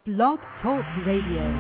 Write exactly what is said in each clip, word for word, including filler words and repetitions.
Blog Talk Radio.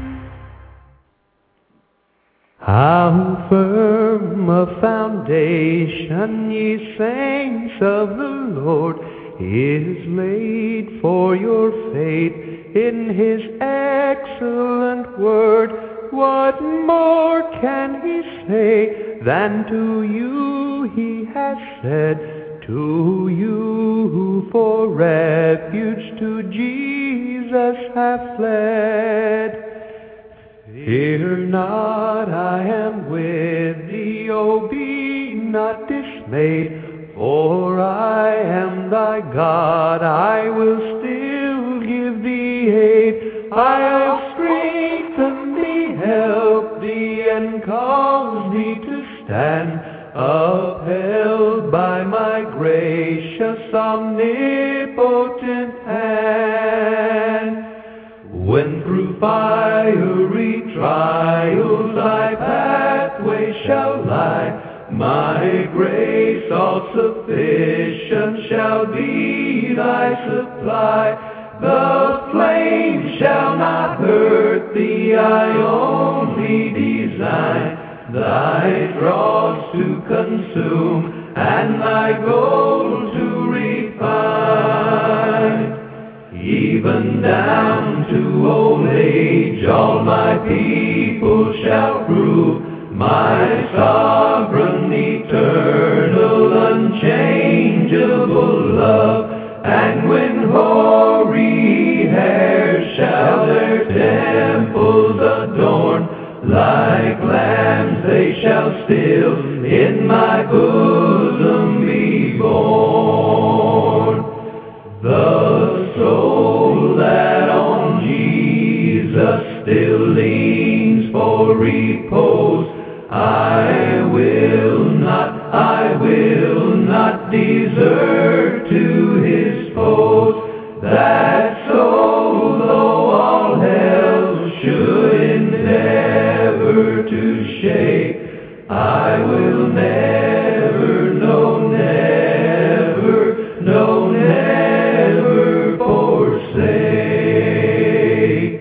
How firm a foundation, ye saints of the Lord, is laid for your faith in his excellent word. What more can he say than to you he has said, to you who for refuge to Jesus have fled? Fear not, I am with thee, O be not dismayed, for I am thy God, I will still give thee aid. I'll strengthen thee, help thee, and cause thee to stand, upheld by my gracious omnipotent hand. When through fiery trials thy pathway shall lie, my grace all sufficient shall be thy supply. The flame shall not hurt thee, I only design thy dross to consume and thy gold to refine. Even down to old age all my people shall prove my sovereign, eternal, unchangeable love. And when hoary hairs shall their temples adorn, like lambs they shall still in my bosom be born. The soul that on Jesus still leans for repose, I will not, I will not desert to his foes. That soul, though all hell should endeavor to shake, I will never, no, never, no, never forsake.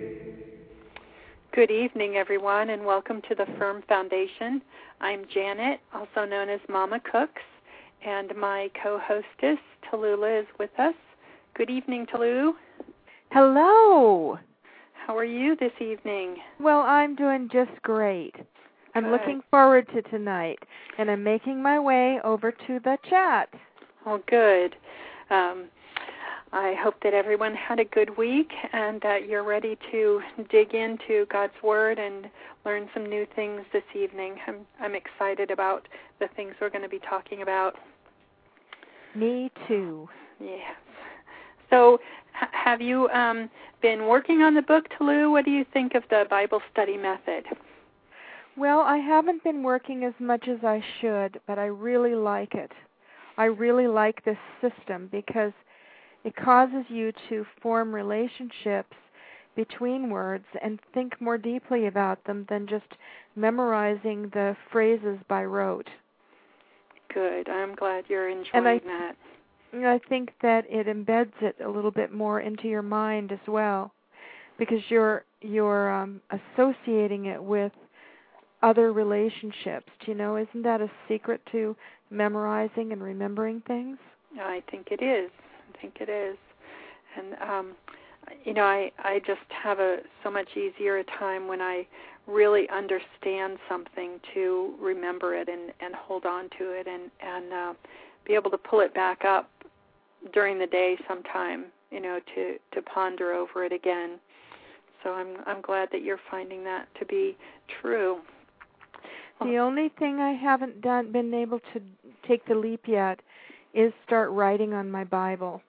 Good evening, everyone, and welcome to the Firm Foundation. I'm Janet, also known as Mama Cooks, and my co-hostess, Tallulah, is with us. Good evening, Tallulah. Hello. How are you this evening? Well, I'm doing just great. I'm Good. looking forward to tonight, and I'm making my way over to the chat. Oh, good. Um, I hope that everyone had a good week and that you're ready to dig into God's Word and learn some new things this evening. I'm, I'm excited about the things we're going to be talking about. Me too. Yes. So h- have you um, been working on the book, Tallulah? What do you think of the Bible study method? Well, I haven't been working as much as I should, but I really like it. I really like this system because it causes you to form relationships between words and think more deeply about them than just memorizing the phrases by rote. Good. I'm glad you're enjoying and I, that. I think that it embeds it a little bit more into your mind as well, because you're you're um, associating it with other relationships. Do you know, isn't that a secret to memorizing and remembering things? I think it is. I think it is. And, um, you know, I, I just have a so much easier a time when I really understand something to remember it and, and hold on to it and, and uh, be able to pull it back up during the day sometime, you know, to, to ponder over it again. So I'm I'm glad that you're finding that to be true. The only thing I haven't done, been able to take the leap yet, is start writing on my Bible.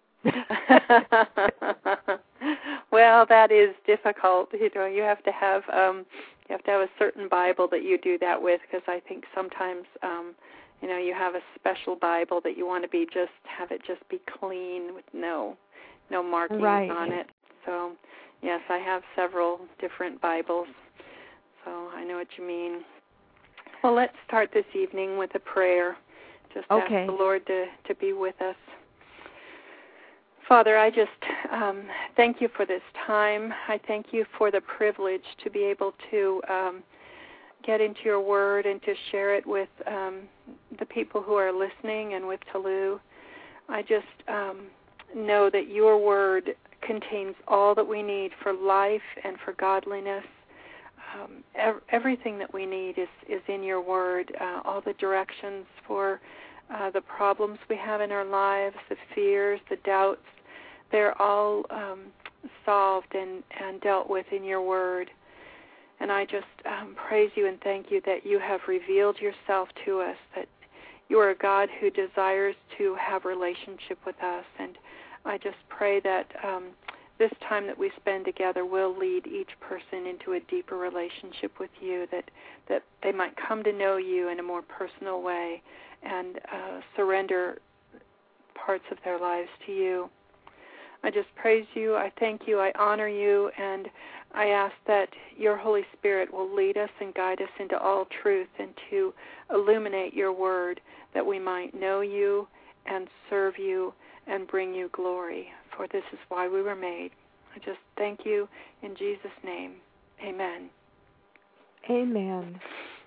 Well, that is difficult. You know, you have to have um, you have to have a certain Bible that you do that with, because I think sometimes um, you know you have a special Bible that you want to be just have it just be clean with no no markings right. on it. So yes, I have several different Bibles, so I know what you mean. Well, let's start this evening with a prayer. Just okay. ask the Lord to, to be with us. Father, I just um, thank you for this time. I thank you for the privilege to be able to um, get into your word and to share it with um, the people who are listening and with Tolu. I just um, know that your word contains all that we need for life and for godliness. Um, ev- everything that we need is, is in your word, uh, all the directions for uh, the problems we have in our lives, the fears, the doubts. They're all um, solved and, and dealt with in your word. And I just um, praise you and thank you that you have revealed yourself to us, that you are a God who desires to have relationship with us. And I just pray that um, this time that we spend together will lead each person into a deeper relationship with you, that, that they might come to know you in a more personal way and uh, surrender parts of their lives to you. I just praise you, I thank you, I honor you, and I ask that your Holy Spirit will lead us and guide us into all truth and to illuminate your word, that we might know you and serve you and bring you glory, for this is why we were made. I just thank you in Jesus' name. Amen. Amen.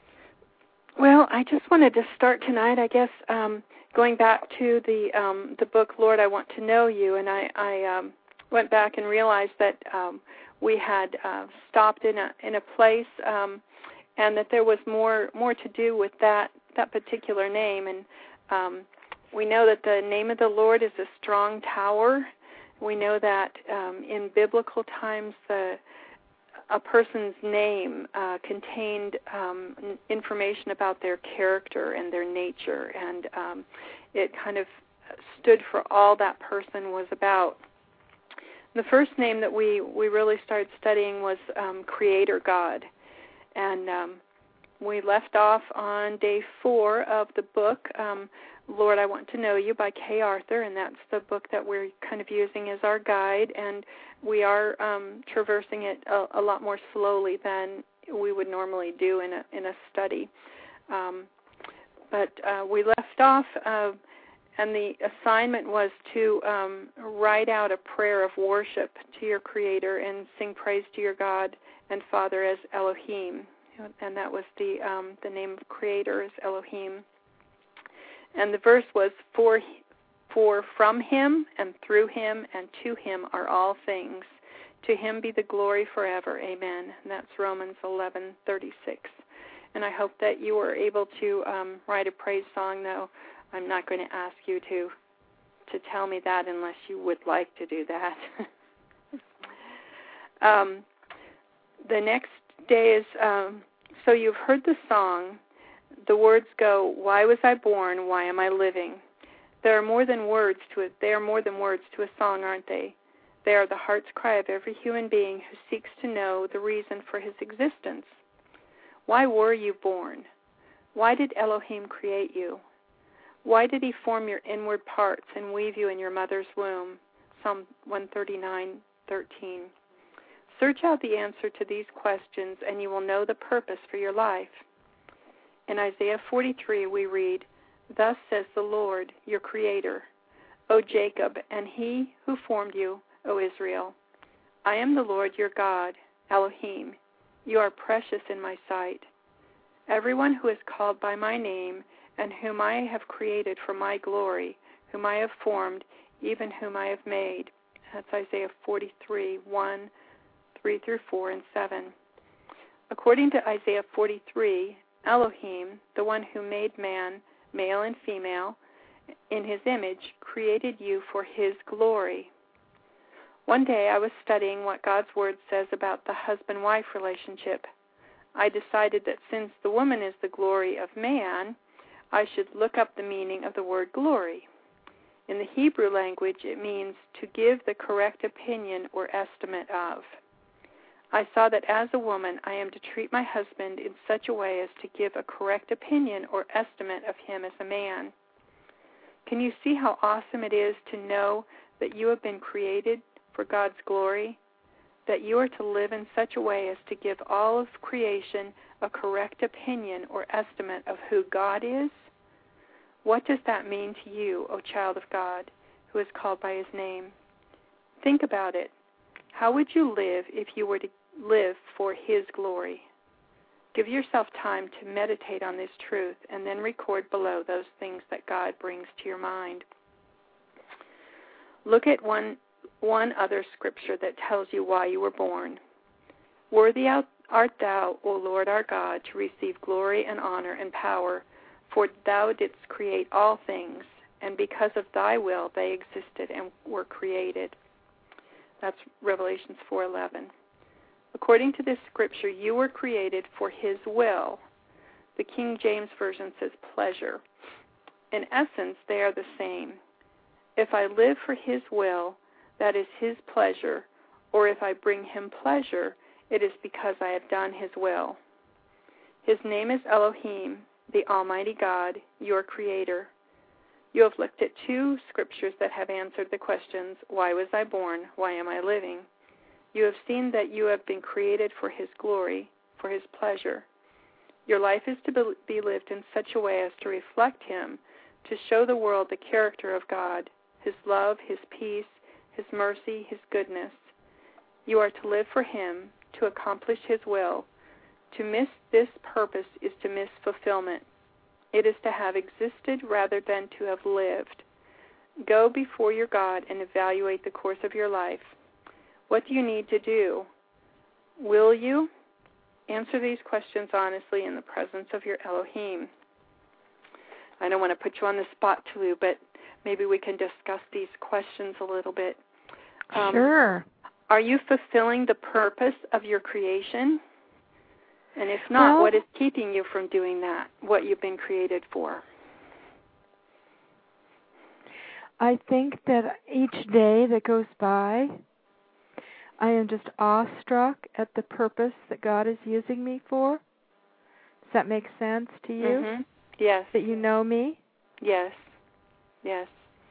Well, I just wanted to start tonight, I guess, um, going back to the um, the book, Lord, I Want to Know You, and I, I um, went back and realized that um, we had uh, stopped in a in a place, um, and that there was more more to do with that that particular name. And um, we know that the name of the Lord is a strong tower. We know that um, in biblical times, the a person's name uh, contained um, information about their character and their nature, and um, it kind of stood for all that person was about. The first name that we, we really started studying was um, Creator God, and um, we left off on day four of the book, um, Lord, I Want to Know You by Kay Arthur, and that's the book that we're kind of using as our guide, and we are um, traversing it a, a lot more slowly than we would normally do in a in a study. Um, but uh, we left off, uh, and the assignment was to um, write out a prayer of worship to your Creator and sing praise to your God and Father as Elohim, and that was the um, the name of Creator as Elohim. And the verse was, for, for from him and through him and to him are all things. To him be the glory forever. Amen. And that's Romans eleven thirty-six. And I hope that you were able to um, write a praise song, though I'm not going to ask you to to tell me that unless you would like to do that. um, the next day is, um, so you've heard the song. The words go, why was I born? Why am I living? There are more than words to it. They are more than words to a song, aren't they? They are the heart's cry of every human being who seeks to know the reason for his existence. Why were you born? Why did Elohim create you? Why did he form your inward parts and weave you in your mother's womb? Psalm one thirty-nine thirteen. Search out the answer to these questions, and you will know the purpose for your life. In Isaiah forty-three, we read, thus says the Lord, your Creator, O Jacob, and he who formed you, O Israel. I am the Lord your God, Elohim. You are precious in my sight. Everyone who is called by my name, and whom I have created for my glory, whom I have formed, even whom I have made. That's Isaiah forty-three, one, three through four, and seven. According to Isaiah forty-three, Elohim, the one who made man, male and female, in his image, created you for his glory. One day I was studying what God's Word says about the husband-wife relationship. I decided that since the woman is the glory of man, I should look up the meaning of the word glory. In the Hebrew language, it means to give the correct opinion or estimate of. I saw that as a woman, I am to treat my husband in such a way as to give a correct opinion or estimate of him as a man. Can you see how awesome it is to know that you have been created for God's glory? That you are to live in such a way as to give all of creation a correct opinion or estimate of who God is? What does that mean to you, O child of God, who is called by his name? Think about it. How would you live if you were to live for His glory? Give yourself time to meditate on this truth and then record below those things that God brings to your mind. Look at one, one other scripture that tells you why you were born. Worthy art thou, O Lord our God, to receive glory and honor and power, for thou didst create all things, and because of thy will they existed and were created. That's Revelations four eleven. According to this scripture, you were created for His will. The King James Version says pleasure. In essence, they are the same. If I live for His will, that is His pleasure, or if I bring Him pleasure, it is because I have done His will. His name is Elohim, the Almighty God, your Creator. You have looked at two scriptures that have answered the questions, why was I born, why am I living? You have seen that you have been created for His glory, for His pleasure. Your life is to be lived in such a way as to reflect Him, to show the world the character of God, His love, His peace, His mercy, His goodness. You are to live for Him, to accomplish His will. To miss this purpose is to miss fulfillment. It is to have existed rather than to have lived. Go before your God and evaluate the course of your life. What do you need to do? Will you? Answer these questions honestly in the presence of your Elohim. I don't want to put you on the spot, Tulu, but maybe we can discuss these questions a little bit. Um, sure. Are you fulfilling the purpose of your creation? And if not, well, what is keeping you from doing that, what you've been created for? I think that each day that goes by, I am just awestruck at the purpose that God is using me for. Does that make sense to you? Mm-hmm. Yes. That you know me? Yes. Yes.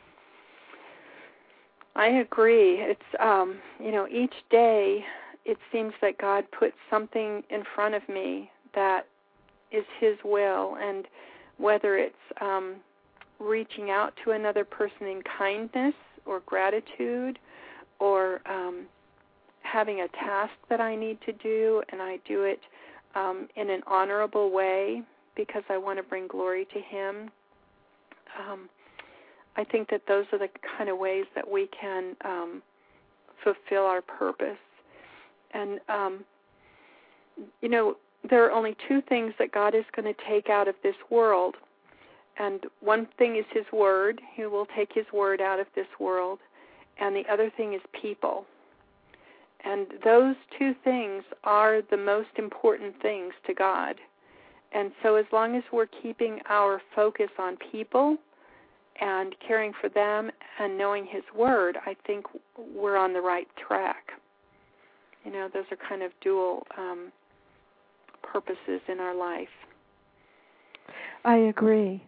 I agree. It's, um, you know, each day it seems that God puts something in front of me that is His will, and whether it's um, reaching out to another person in kindness or gratitude, or um, having a task that I need to do, and I do it um, in an honorable way because I want to bring glory to Him. Um, I think that those are the kind of ways that we can um, fulfill our purpose. And, um, you know, there are only two things that God is going to take out of this world. And one thing is His Word. He will take His Word out of this world. And the other thing is people. And those two things are the most important things to God. And so as long as we're keeping our focus on people and caring for them and knowing His Word, I think we're on the right track. You know, those are kind of dual um, purposes in our life. I agree.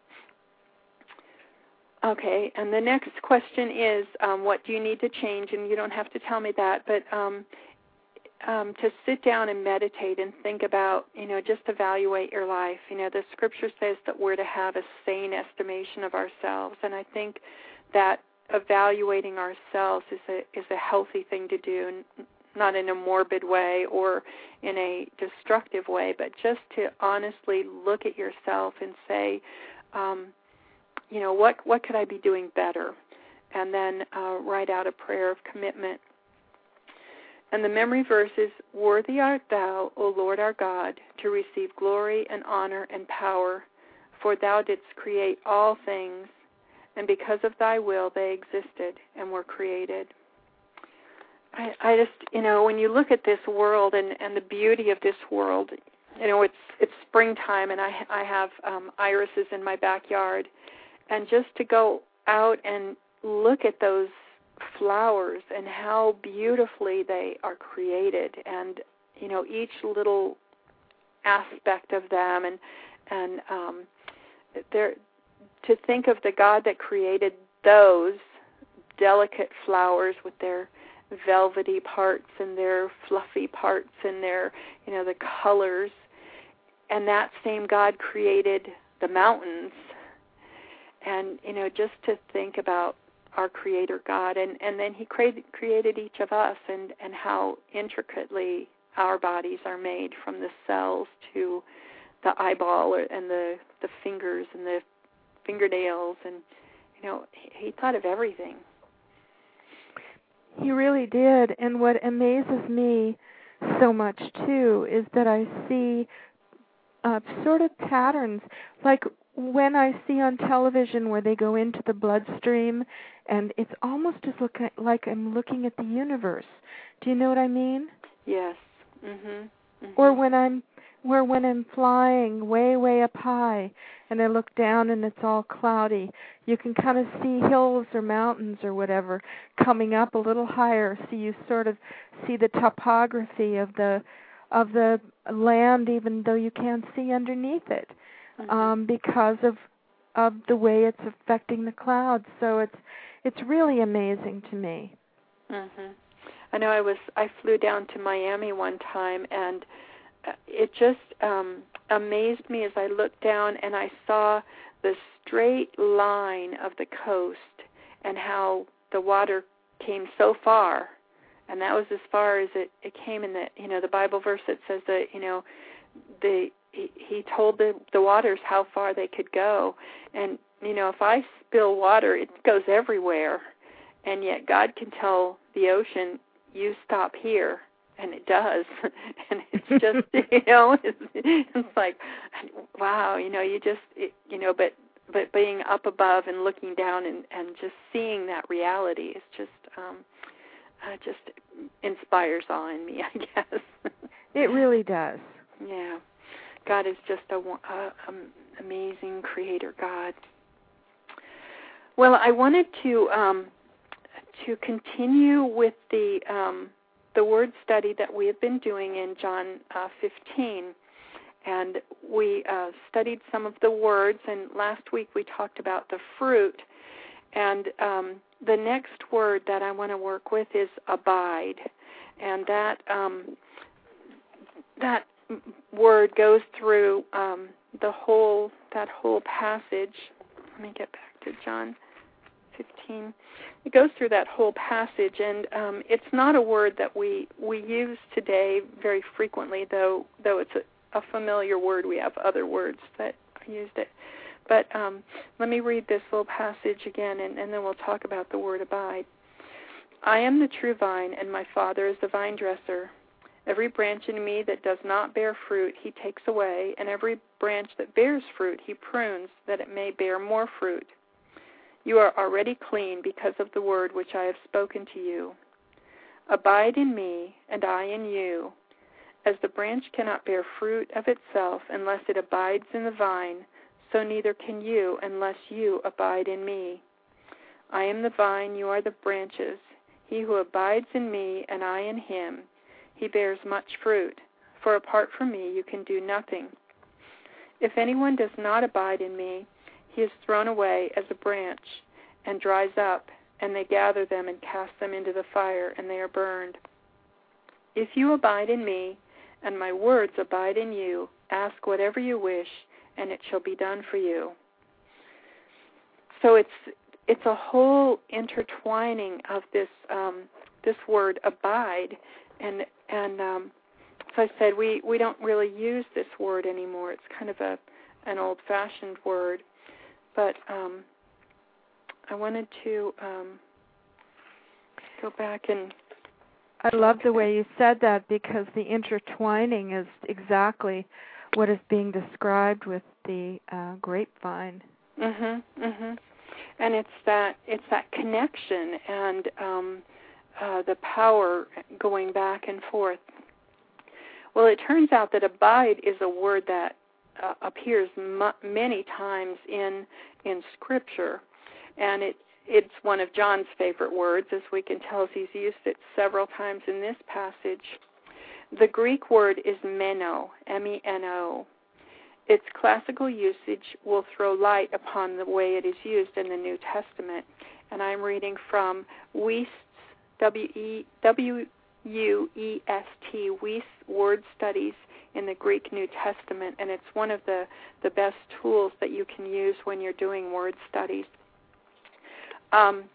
Okay, and the next question is, um, what do you need to change? And you don't have to tell me that, but um, um, to sit down and meditate and think about, you know, just evaluate your life. You know, the Scripture says that we're to have a sane estimation of ourselves, and I think that evaluating ourselves is a is a healthy thing to do, not in a morbid way or in a destructive way, but just to honestly look at yourself and say, um, you know, what what could I be doing better? And then uh, write out a prayer of commitment. And the memory verse is, worthy art thou, O Lord our God, to receive glory and honor and power, for thou didst create all things, and because of thy will they existed and were created. I, I just, you know, when you look at this world and, and the beauty of this world, you know, it's it's springtime, and I, I have um, irises in my backyard, and just to go out and look at those flowers and how beautifully they are created, and, you know, each little aspect of them, and and um, there, to think of the God that created those delicate flowers with their velvety parts and their fluffy parts and their, you know, the colors, and that same God created the mountains. And, you know, just to think about our Creator God, and, and then He created, created each of us, and, and how intricately our bodies are made, from the cells to the eyeball or, and the, the fingers and the fingernails, and, you know, He, he thought of everything. He really did, and what amazes me so much, too, is that I see uh, sort of patterns, like when I see on television where they go into the bloodstream, and it's almost as look at, like I'm looking at the universe. Do you know what I mean? Yes. Mhm. Mm-hmm. Or when I'm, where when I'm flying way, way up high, and I look down and it's all cloudy, you can kind of see hills or mountains or whatever coming up a little higher, so you sort of see the topography of the of the land, even though you can't see underneath it. Mm-hmm. Um, because of of the way it's affecting the clouds. So it's it's really amazing to me. Mhm. I know I was I flew down to Miami one time, and it just um, amazed me as I looked down and I saw the straight line of the coast and how the water came so far, and that was as far as it, it came in the you know the Bible verse that says that you know the He, he told the, the waters how far they could go. And, you know, if I spill water, it goes everywhere. And yet God can tell the ocean, you stop here. And it does. And it's just, you know, it's, it's like, wow, you know, you just, it, you know, but but being up above and looking down and, and just seeing that reality is just, um, uh, just inspires awe in me, I guess. It really does. Yeah. God is just a, a um, amazing creator God. Well, I wanted to um, to continue with the um, the word study that we have been doing in John uh, fifteen, and we uh, studied some of the words. And last week we talked about the fruit, and um, the next word that I want to work with is abide, and that um, that. word goes through um, the whole that whole passage. Let me get back to John fifteen. It goes through that whole passage, and um, it's not a word that we, we use today very frequently, though though it's a, a familiar word. We have other words that used it. But um, let me read this little passage again, and, and then we'll talk about the word abide. I am the true vine, and my Father is the vine dresser. Every branch in me that does not bear fruit, he takes away, and every branch that bears fruit, he prunes, that it may bear more fruit. You are already clean because of the word which I have spoken to you. Abide in me, and I in you. As the branch cannot bear fruit of itself unless it abides in the vine, so neither can you unless you abide in me. I am the vine, you are the branches. He who abides in me, and I in him, he bears much fruit, for apart from me you can do nothing. If anyone does not abide in me, he is thrown away as a branch and dries up, and they gather them and cast them into the fire, and they are burned. If you abide in me, and my words abide in you, ask whatever you wish, and it shall be done for you. So it's it's a whole intertwining of this um, this word abide. And and um, as I said, we, we don't really use this word anymore. It's kind of a an old-fashioned word. But um, I wanted to um, go back and... I love the way you said that, because the intertwining is exactly what is being described with the uh, grapevine. Mhm, mhm. And it's that it's that connection and um, Uh, the power going back and forth. Well, it turns out that abide is a word that uh, appears m- many times in in Scripture, and it it's one of John's favorite words, as we can tell, as he's used it several times in this passage. The Greek word is meno, M E N O. Its classical usage will throw light upon the way it is used in the New Testament, and I'm reading from Wuest's W E W U E S T, Wuest Word Studies in the Greek New Testament, and it's one of the, the best tools that you can use when you're doing word studies. Um,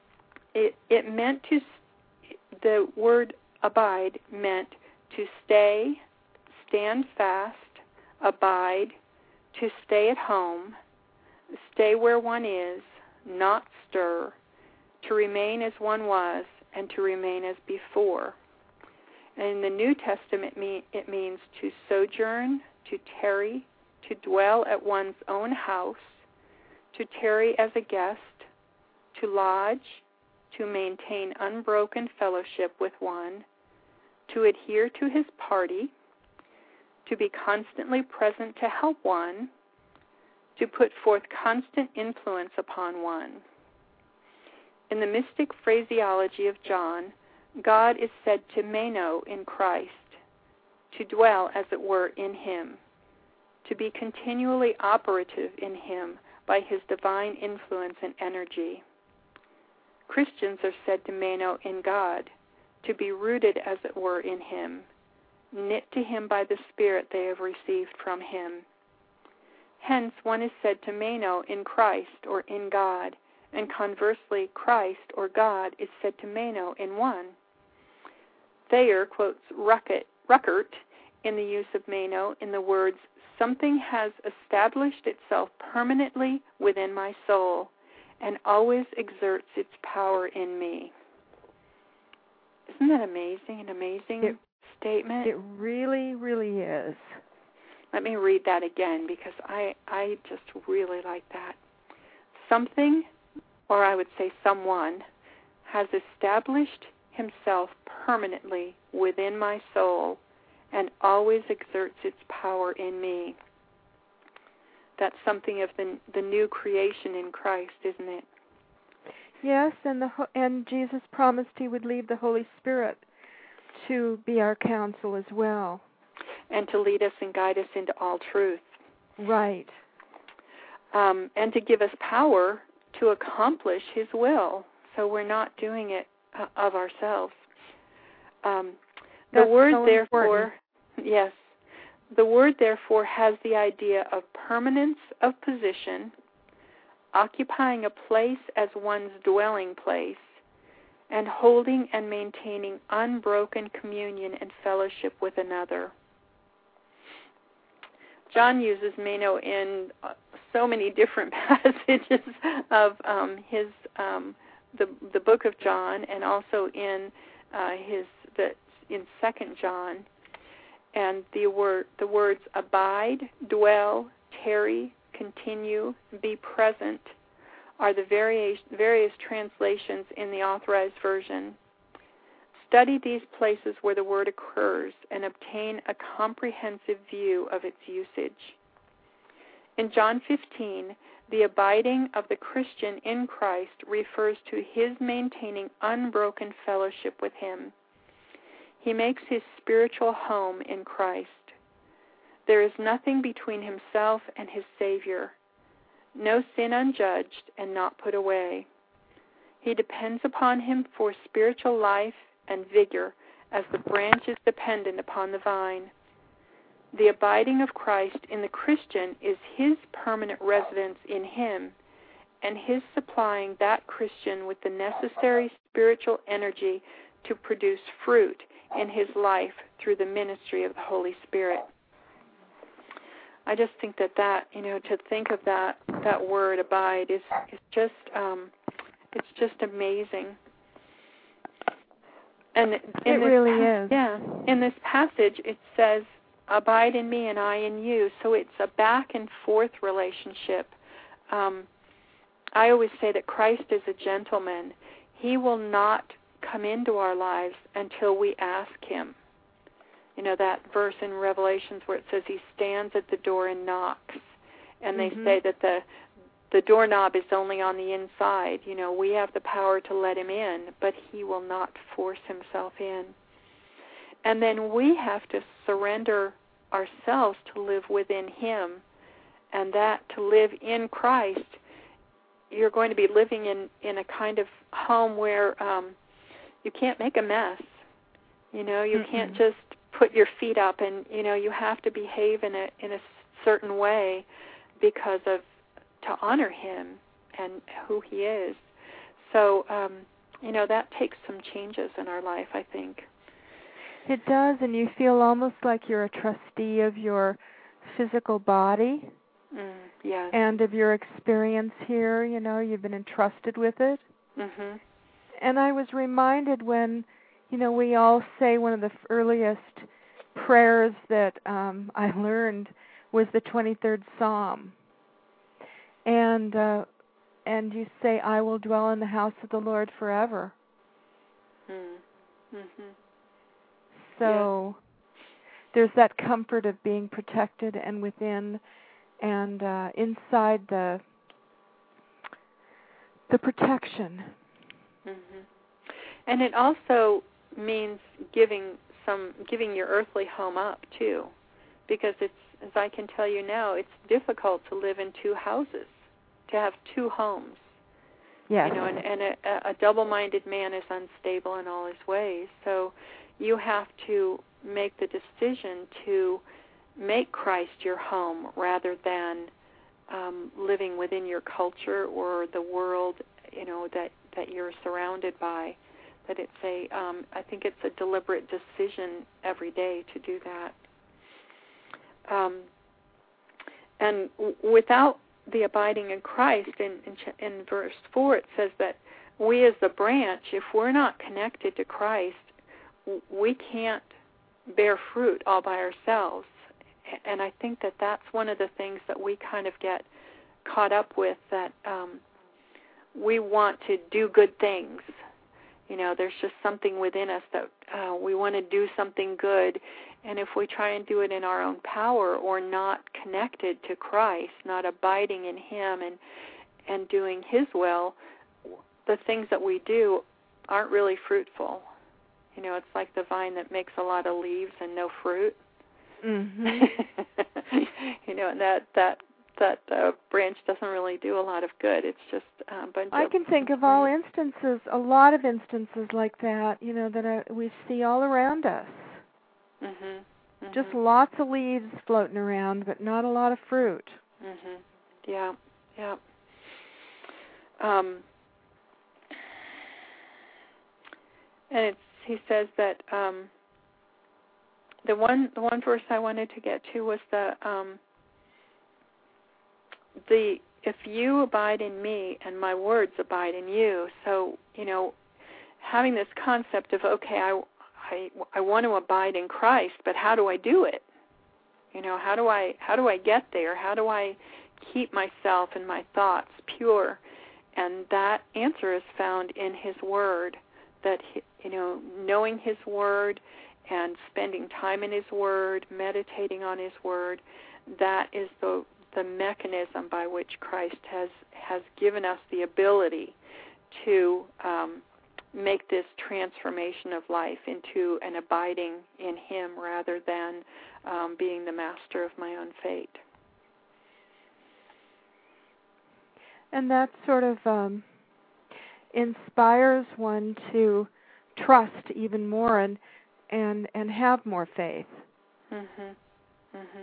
it, it meant to, the word abide meant to stay, stand fast, abide, to stay at home, stay where one is, not stir, to remain as one was, and to remain as before. And in the New Testament, it means to sojourn, to tarry, to dwell at one's own house, to tarry as a guest, to lodge, to maintain unbroken fellowship with one, to adhere to his party, to be constantly present to help one, to put forth constant influence upon one. In the mystic phraseology of John, God is said to meno in Christ, to dwell, as it were, in him, to be continually operative in him by his divine influence and energy. Christians are said to meno in God, to be rooted, as it were, in him, knit to him by the Spirit they have received from him. Hence, one is said to meno in Christ or in God, and conversely, Christ or God is said to meno in one. Thayer quotes Ruckert, Ruckert in the use of meno in the words, "Something has established itself permanently within my soul and always exerts its power in me." Isn't that amazing? An amazing it, statement? It really, really is. Let me read that again because I, I just really like that. Something, or I would say someone, has established himself permanently within my soul and always exerts its power in me. That's something of the the new creation in Christ, isn't it? Yes, and the and Jesus promised he would leave the Holy Spirit to be our counsel as well. And to lead us and guide us into all truth. Right. Um, and to give us power to accomplish his will, so we're not doing it uh, of ourselves. Um, the That's word, so therefore, important. yes, the word, therefore, has the idea of permanence of position, occupying a place as one's dwelling place, and holding and maintaining unbroken communion and fellowship with another. John uses meno in uh, so many different passages of um, his um, the the book of John, and also in uh, his the in Second John, and the word the words abide, dwell, tarry, continue, be present are the various various translations in the Authorized Version. Study these places where the word occurs and obtain a comprehensive view of its usage. In John fifteen, the abiding of the Christian in Christ refers to his maintaining unbroken fellowship with him. He makes his spiritual home in Christ. There is nothing between himself and his Savior, no sin unjudged and not put away. He depends upon him for spiritual life and vigor as the branch is dependent upon the vine. The abiding of Christ in the Christian is his permanent residence in him, and his supplying that Christian with the necessary spiritual energy to produce fruit in his life through the ministry of the Holy Spirit. I just think that that, you know, to think of that that word abide is is just um, it's just amazing. And in it this, really is. Yeah, in this passage it says, "Abide in me, and I in you." So it's a back and forth relationship. Um, I always say that Christ is a gentleman. He will not come into our lives until we ask him. You know, that verse in Revelations where it says he stands at the door and knocks. And mm-hmm. they say that the the doorknob is only on the inside. You know, we have the power to let him in, but he will not force himself in. And then we have to surrender ourselves to live within him, and that to live in Christ, you're going to be living in, in a kind of home where um, you can't make a mess. You know, you mm-hmm. can't just put your feet up, and, you know, you have to behave in a in a certain way because of to honor him and who he is. So um, you know, that takes some changes in our life, I think. It does, and you feel almost like you're a trustee of your physical body. Mm, yes. And of your experience here, you know, you've been entrusted with it. Mm-hmm. And I was reminded when, you know, we all say one of the earliest prayers that um, I learned was the twenty-third Psalm. And uh, and you say, I will dwell in the house of the Lord forever. Mm. Mm-hmm. So yeah. There's that comfort of being protected and within and uh, inside the the protection. Mm-hmm. And it also means giving some giving your earthly home up too, because it's, as I can tell you now, it's difficult to live in two houses, to have two homes. Yes. You know, and, and a, a double-minded man is unstable in all his ways. So you have to make the decision to make Christ your home rather than um, living within your culture or the world, you know, that, that you're surrounded by. That it's a, um, I think it's a deliberate decision every day to do that. Um, and w- without the abiding in Christ, in, in, in verse four, it says that we as the branch, if we're not connected to Christ, w- we can't bear fruit all by ourselves. And I think that that's one of the things that we kind of get caught up with, that um, we want to do good things. You know, there's just something within us that uh, we want to do something good, and if we try and do it in our own power or not connected to Christ, not abiding in Him and and doing His will, the things that we do aren't really fruitful. You know, it's like the vine that makes a lot of leaves and no fruit. Mm-hmm. You know, and that that that uh, branch doesn't really do a lot of good. It's just uh, a bunch I of... can think of all instances, a lot of instances like that, you know, that uh, we see all around us. Mm-hmm. Mm-hmm. Just lots of leaves floating around, but not a lot of fruit. Mm-hmm. Yeah, yeah. Um, and it's, he says that um, the one the one verse I wanted to get to was the um, the if you abide in me and my words abide in you. So, you know, having this concept of, okay, I, I, I want to abide in Christ, but how do I do it? You know, how do I how do I get there? How do I keep myself and my thoughts pure? And that answer is found in His Word. That, you know, knowing His Word and spending time in His Word, meditating on His Word, that is the the mechanism by which Christ has has given us the ability to um, make this transformation of life into an abiding in Him rather than um, being the master of my own fate. And that sort of um, inspires one to trust even more and and and have more faith. Mhm. Mhm.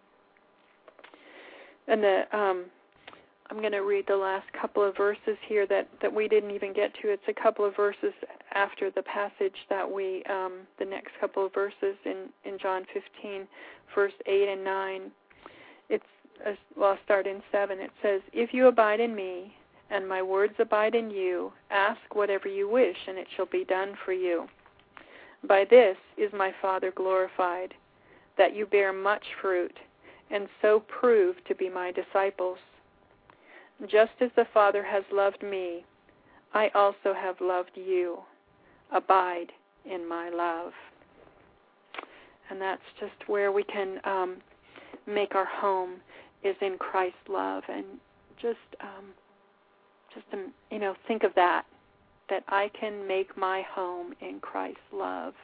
And the um, I'm going to read the last couple of verses here that, that we didn't even get to. It's a couple of verses after the passage that we, um, the next couple of verses in, in John fifteen, verse eight and nine. It's, well, I'll start in seven. It says, if you abide in me and my words abide in you, ask whatever you wish and it shall be done for you. By this is my Father glorified, that you bear much fruit, and so prove to be my disciples. Just as the Father has loved me, I also have loved you. Abide in my love. And that's just where we can um, make our home, is in Christ's love. And just, um, just um, you know, think of that, that I can make my home in Christ's love.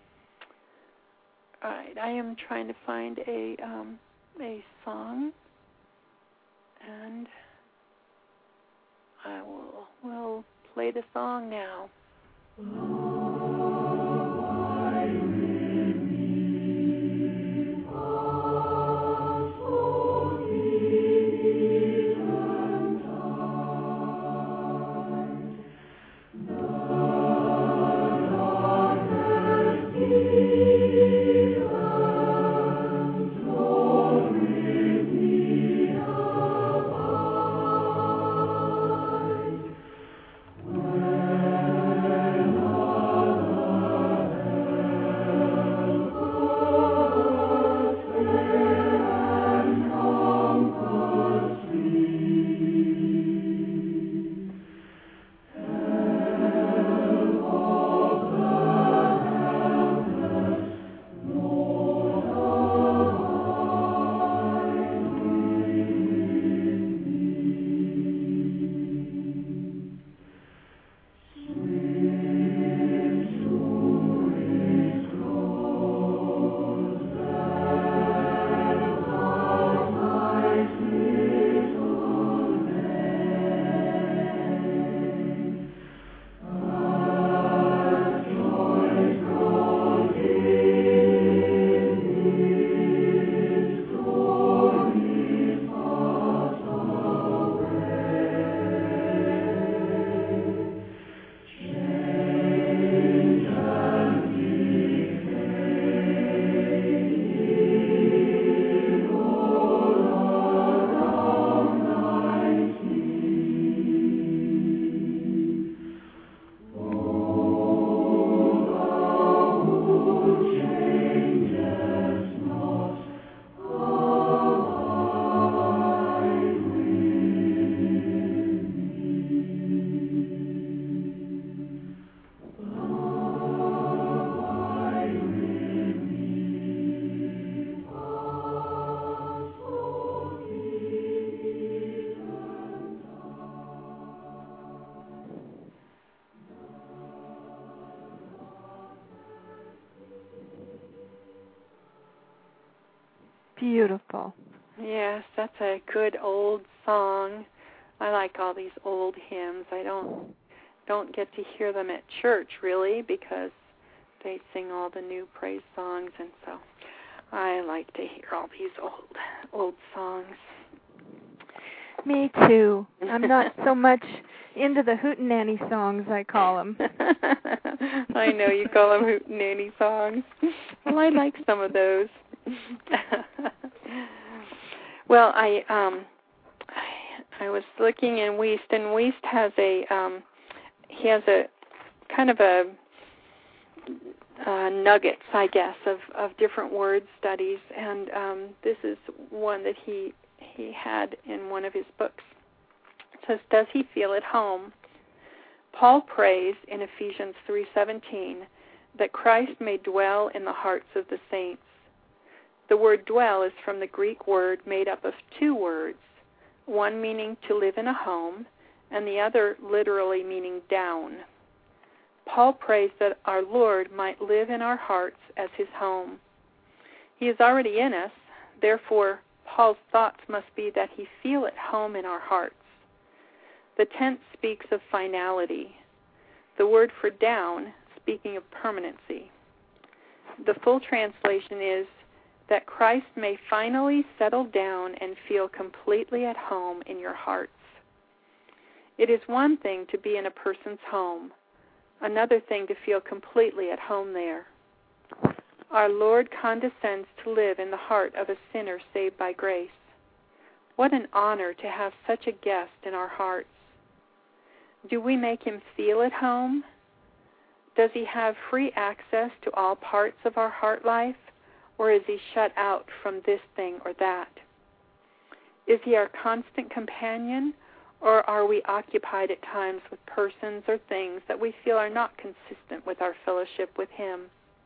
All right, I am trying to find a... Um, a song, and I will will play the song now. The Beautiful. Yes, that's a good old song. I like all these old hymns. I don't don't get to hear them at church, really, because they sing all the new praise songs, and so I like to hear all these old old songs. Me too. I'm not so much into the hootenanny songs, I call them. I know you call them hootenanny songs. Well, I like some of those. Well, I um, I, I was looking in Wuest, and Wuest has a um, he has a kind of a uh, nuggets, I guess, of, of different word studies, and um, this is one that he he had in one of his books. It says, "Does he feel at home?" Paul prays in Ephesians three seventeen that Christ may dwell in the hearts of the saints. The word dwell is from the Greek word made up of two words, one meaning to live in a home, and the other literally meaning down. Paul prays that our Lord might live in our hearts as his home. He is already in us, therefore Paul's thoughts must be that he feel at home in our hearts. The tense speaks of finality. The word for down, speaking of permanency. The full translation is that Christ may finally settle down and feel completely at home in your hearts. It is one thing to be in a person's home, another thing to feel completely at home there. Our Lord condescends to live in the heart of a sinner saved by grace. What an honor to have such a guest in our hearts. Do we make him feel at home? Does he have free access to all parts of our heart life, or is he shut out from this thing or that? Is he our constant companion, or are we occupied at times with persons or things that we feel are not consistent with our fellowship with him?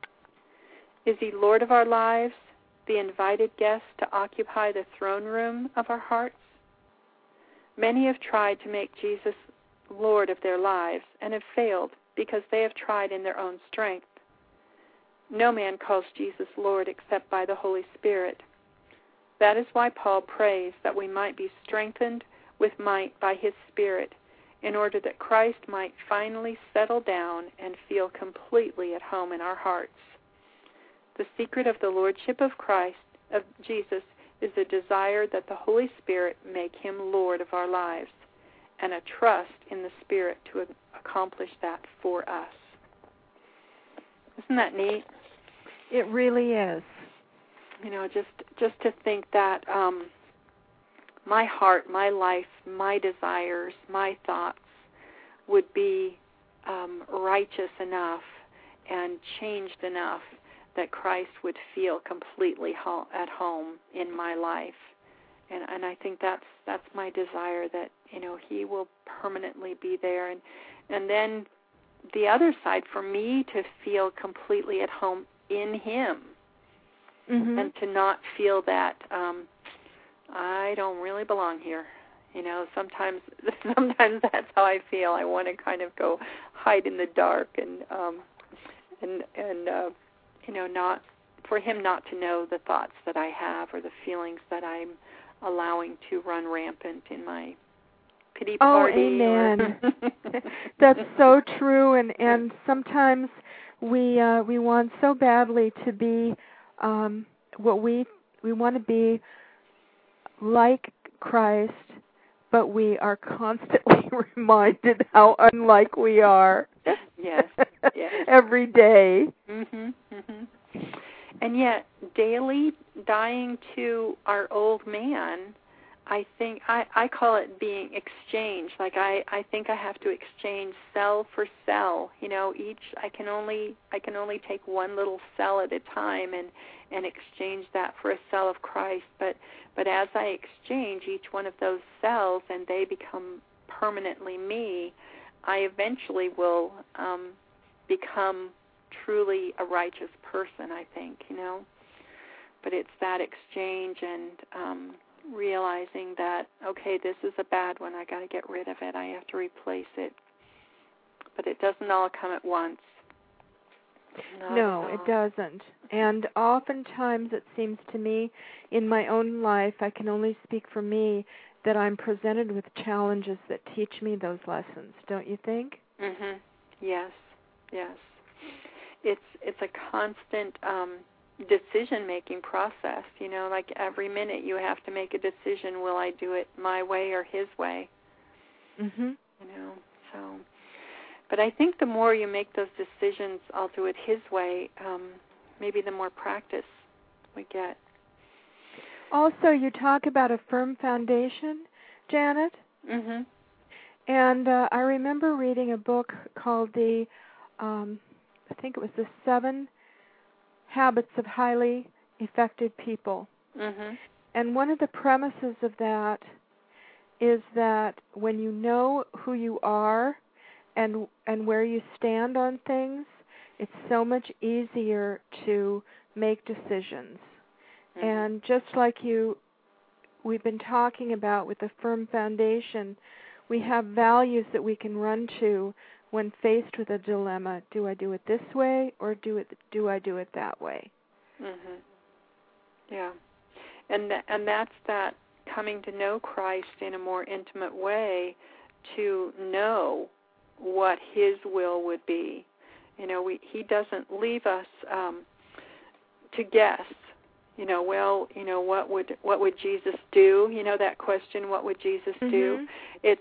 Is he Lord of our lives, the invited guest to occupy the throne room of our hearts? Many have tried to make Jesus Lord of their lives and have failed because they have tried in their own strength. No man calls Jesus Lord except by the Holy Spirit. That is why Paul prays that we might be strengthened with might by his Spirit, in order that Christ might finally settle down and feel completely at home in our hearts. The secret of the Lordship of Christ, of Jesus, is a desire that the Holy Spirit make him Lord of our lives, and a trust in the Spirit to accomplish that for us. Isn't that neat? It really is. You know, just just to think that um, my heart, my life, my desires, my thoughts would be um, righteous enough and changed enough that Christ would feel completely ho- at home in my life. And and I think that's that's my desire, that, you know, he will permanently be there. And and then the other side, for me to feel completely at home in him, mm-hmm. and to not feel that um, I don't really belong here. You know, sometimes sometimes that's how I feel. I want to kind of go hide in the dark and um, and and uh, you know, not for him not to know the thoughts that I have or the feelings that I'm allowing to run rampant in my pity party. Oh, amen. That's so true. And, and sometimes we uh, we want so badly to be um, what we we want to be like Christ, but we are constantly reminded how unlike we are. Yes, yes. Every day. Mhm, mhm. And yet, daily dying to our old man, I think I, I call it being exchanged. Like I, I think I have to exchange cell for cell. You know, each I can only I can only take one little cell at a time and, and exchange that for a cell of Christ. But but as I exchange each one of those cells and they become permanently me, I eventually will um, become truly a righteous person, I think, you know. But it's that exchange and um, realizing that, okay, this is a bad one. I got to get rid of it. I have to replace it. But it doesn't all come at once. Not No, at it all. doesn't. And oftentimes it seems to me, in my own life, I can only speak for me, that I'm presented with challenges that teach me those lessons. Don't you think? Mhm. Yes. Yes. It's it's a constant um, decision-making process. You know, like every minute you have to make a decision: will I do it my way or His way? Mhm. You know. So, but I think the more you make those decisions, I'll do it His way. Um, maybe the more practice we get. Also, you talk about a firm foundation, Janet. Mhm. And uh, I remember reading a book called the, um, I think it was the Seven Habits of Highly Effective People. Mhm. And one of the premises of that is that when you know who you are and and where you stand on things, it's so much easier to make decisions. Mhm. And just like you, we've been talking about with the firm foundation, we have values that we can run to when faced with a dilemma. Do I do it this way or do it do I do it that way? Mhm. Yeah. And th- and that's that coming to know Christ in a more intimate way, to know what His will would be. You know, we He doesn't leave us um, to guess. You know, well, you know, what would what would Jesus do? You know, that question, what would Jesus Mm-hmm. do? It's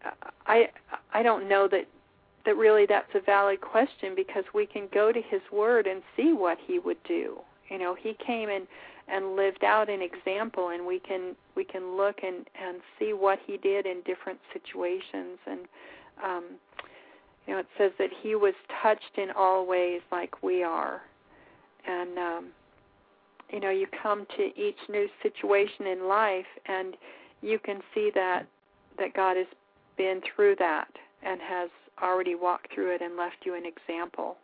I I don't know that that really that's a valid question, because we can go to His Word and see what He would do. You know, He came and and lived out an example, and we can we can look and, and see what He did in different situations. And um, you know, it says that He was touched in all ways like we are. And um, you know, you come to each new situation in life, and you can see that that God has been through that and has already walked through it and left you an example.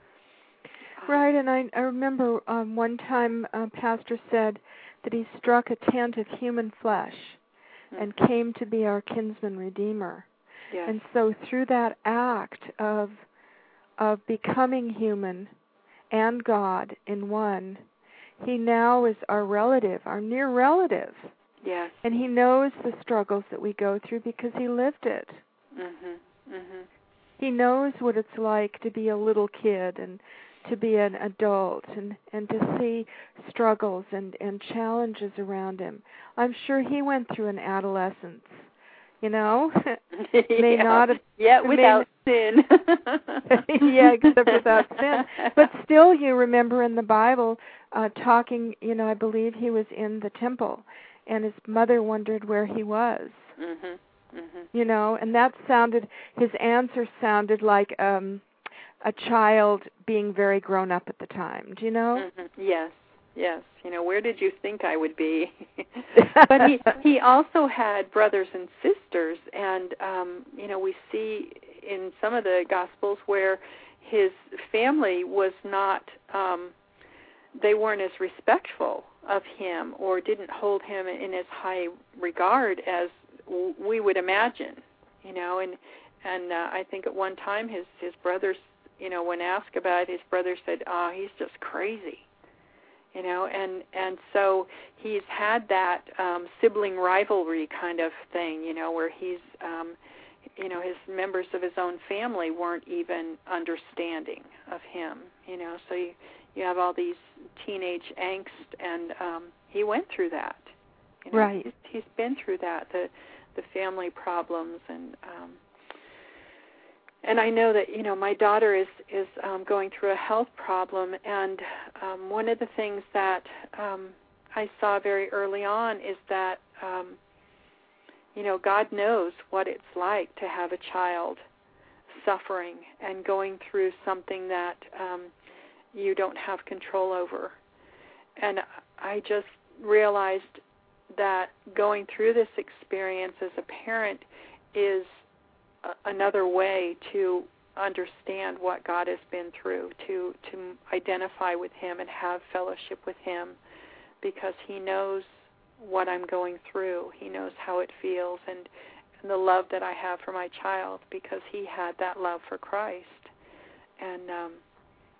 Right, and I, I remember um, one time a pastor said that he struck a tent of human flesh Mm-hmm. and came to be our kinsman redeemer. Yes. And so through that act of of becoming human and God in one, He now is our relative, our near relative. Yes. And He knows the struggles that we go through because He lived it. Mhm. Mhm. He knows what it's like to be a little kid and to be an adult, and, and to see struggles and, and challenges around him. I'm sure he went through an adolescence, you know? may yeah. not have, Yet without sin. yeah, except without sin. But still, you remember in the Bible uh, talking, you know, I believe he was in the temple, and his mother wondered where he was. Mhm. Mhm. You know, and that sounded, his answer sounded like um a child being very grown up at the time. Do you know? Mhm. Yes. Yes. You know, where did you think I would be? But he he also had brothers and sisters, and um, you know, we see in some of the Gospels where his family was not, um, they weren't as respectful of him or didn't hold him in as high regard as w- we would imagine. You know, and and uh, I think at one time his his brothers, you know, when asked about it, his brother said, "Oh, he's just crazy." You know, and and so he's had that um, sibling rivalry kind of thing, you know, where he's, um, you know, his members of his own family weren't even understanding of him, you know. So you, you have all these teenage angst, and um, he went through that. You know, right. He's, he's been through that, the the family problems, and um, and I know that, you know, my daughter is is um, going through a health problem, and um, one of the things that um, I saw very early on is that, um, you know, God knows what it's like to have a child suffering and going through something that um, you don't have control over. And I just realized that going through this experience as a parent is another way to understand what God has been through, to to identify with him and have fellowship with him, because he knows what I'm going through. He knows how it feels, and, and the love that I have for my child, because he had that love for Christ. And um,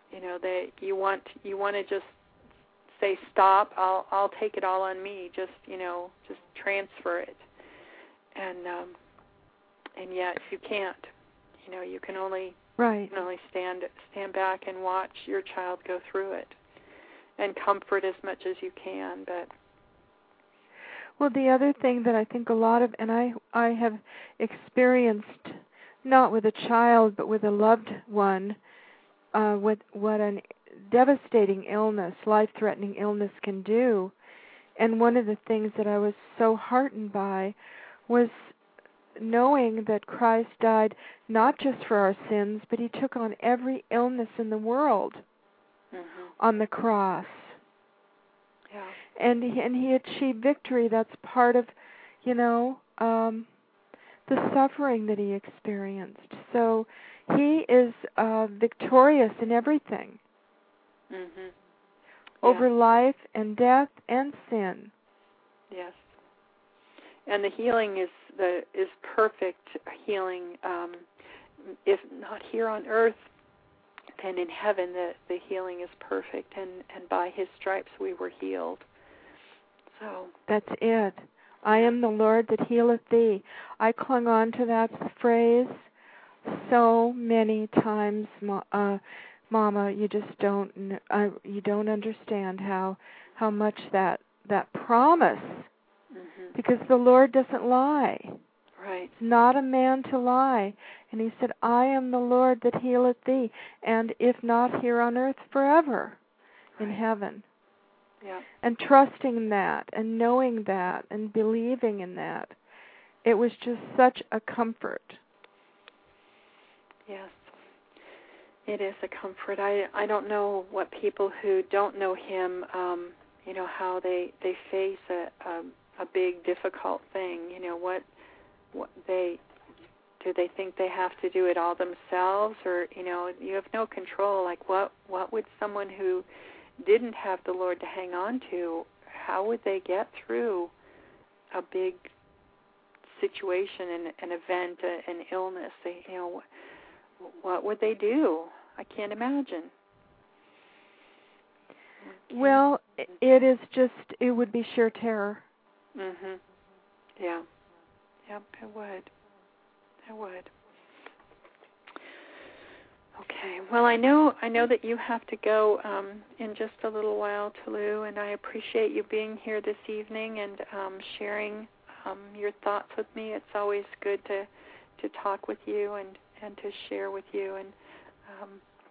You know, they you want you want to just say stop. I'll I'll take it all on me. Just you know, just transfer it, and um, and yet you can't. You know, you can only right. you can only stand stand back and watch your child go through it, and comfort as much as you can. But well, the other thing that I think a lot of, and I I have experienced, not with a child but with a loved one, uh, with what a devastating illness, life-threatening illness can do. And one of the things that I was so heartened by was knowing that Christ died not just for our sins, but he took on every illness in the world mm-hmm. on the cross. Yeah. And he, and he achieved victory. That's part of, you know, um, the suffering that he experienced. So he is uh, victorious in everything. Mm-hmm. Over yeah. life and death and sin. Yes. And the healing is the is perfect healing. Um, if not here on earth, then in heaven the, the healing is perfect. And, and by his stripes we were healed. So that's it. I am the Lord that healeth thee. I clung on to that phrase so many times, uh, Mama. You just don't. Uh, you don't understand how how much that that promise. Mm-hmm. Because the Lord doesn't lie. Right. Not a man to lie. And he said, I am the Lord that healeth thee, and if not here on earth, forever in right. heaven. Yeah. And trusting that and knowing that and believing in that. It was just such a comfort. Yes. It is a comfort. I I don't know what people who don't know him, um, you know, how they, they face a, a a big difficult thing. You know, what what they do they think they have to do it all themselves, or you know, you have no control. Like what what would someone who didn't have the Lord to hang on to, how would they get through a big situation, an, an event, a, an illness? They, you know, what would they do? I can't imagine. Okay. Well, it is just, it would be sheer terror. Mhm. Yeah. Yep, it would. It would. Okay. Well, I know I know that you have to go um, in just a little while, Tolu, and I appreciate you being here this evening and um, sharing um, your thoughts with me. It's always good to to talk with you and, and to share with you and um,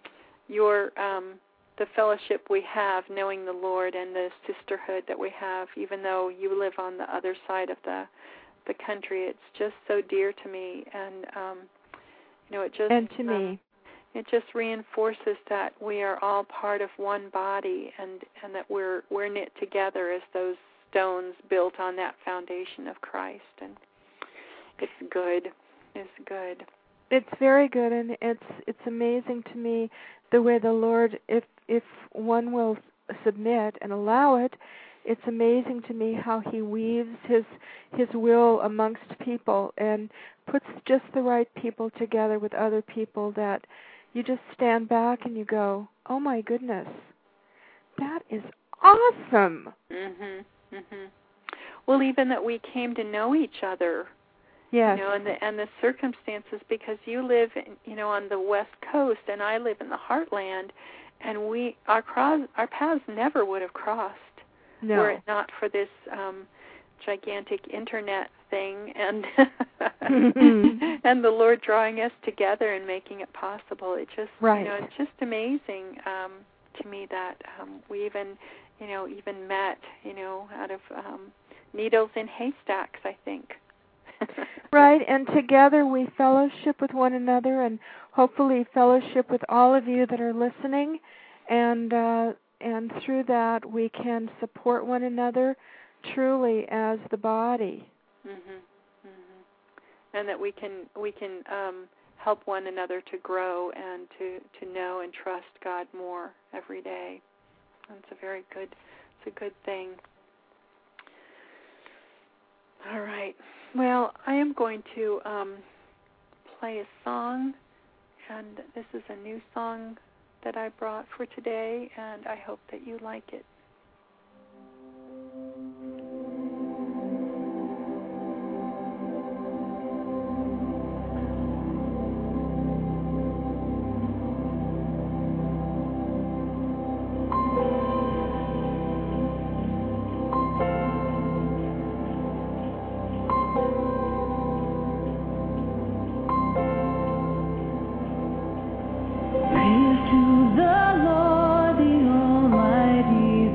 your um, the fellowship we have, knowing the Lord, and the sisterhood that we have. Even though you live on the other side of the the country, it's just so dear to me, and um, you know, it just and to um, me. It just reinforces that we are all part of one body, and, and that we're we're knit together as those stones built on that foundation of Christ. And it's good. It's good. It's very good, and it's it's amazing to me the way the Lord, if if one will submit and allow it, it's amazing to me how he weaves his his will amongst people and puts just the right people together with other people that you just stand back and you go, oh my goodness, that is awesome. Mhm. Mhm. Well, even that we came to know each other. Yes. You know, and the and the circumstances, because you live, in, you know, on the West Coast and I live in the Heartland, and we our cross our paths never would have crossed no. were it not for this um, gigantic internet thing and and the Lord drawing us together and making it possible. It just right. you know it's just amazing um, to me that um, we even you know even met you know out of um, needles in haystacks, I think. Right, and together we fellowship with one another, and hopefully fellowship with all of you that are listening, and uh, and through that we can support one another truly as the body. Mhm. Mhm. And that we can we can um, help one another to grow and to, to know and trust God more every day. And it's a very good it's a good thing. All right. Well, I am going to um, play a song, and this is a new song that I brought for today, and I hope that you like it. Praise to the Lord, the Almighty,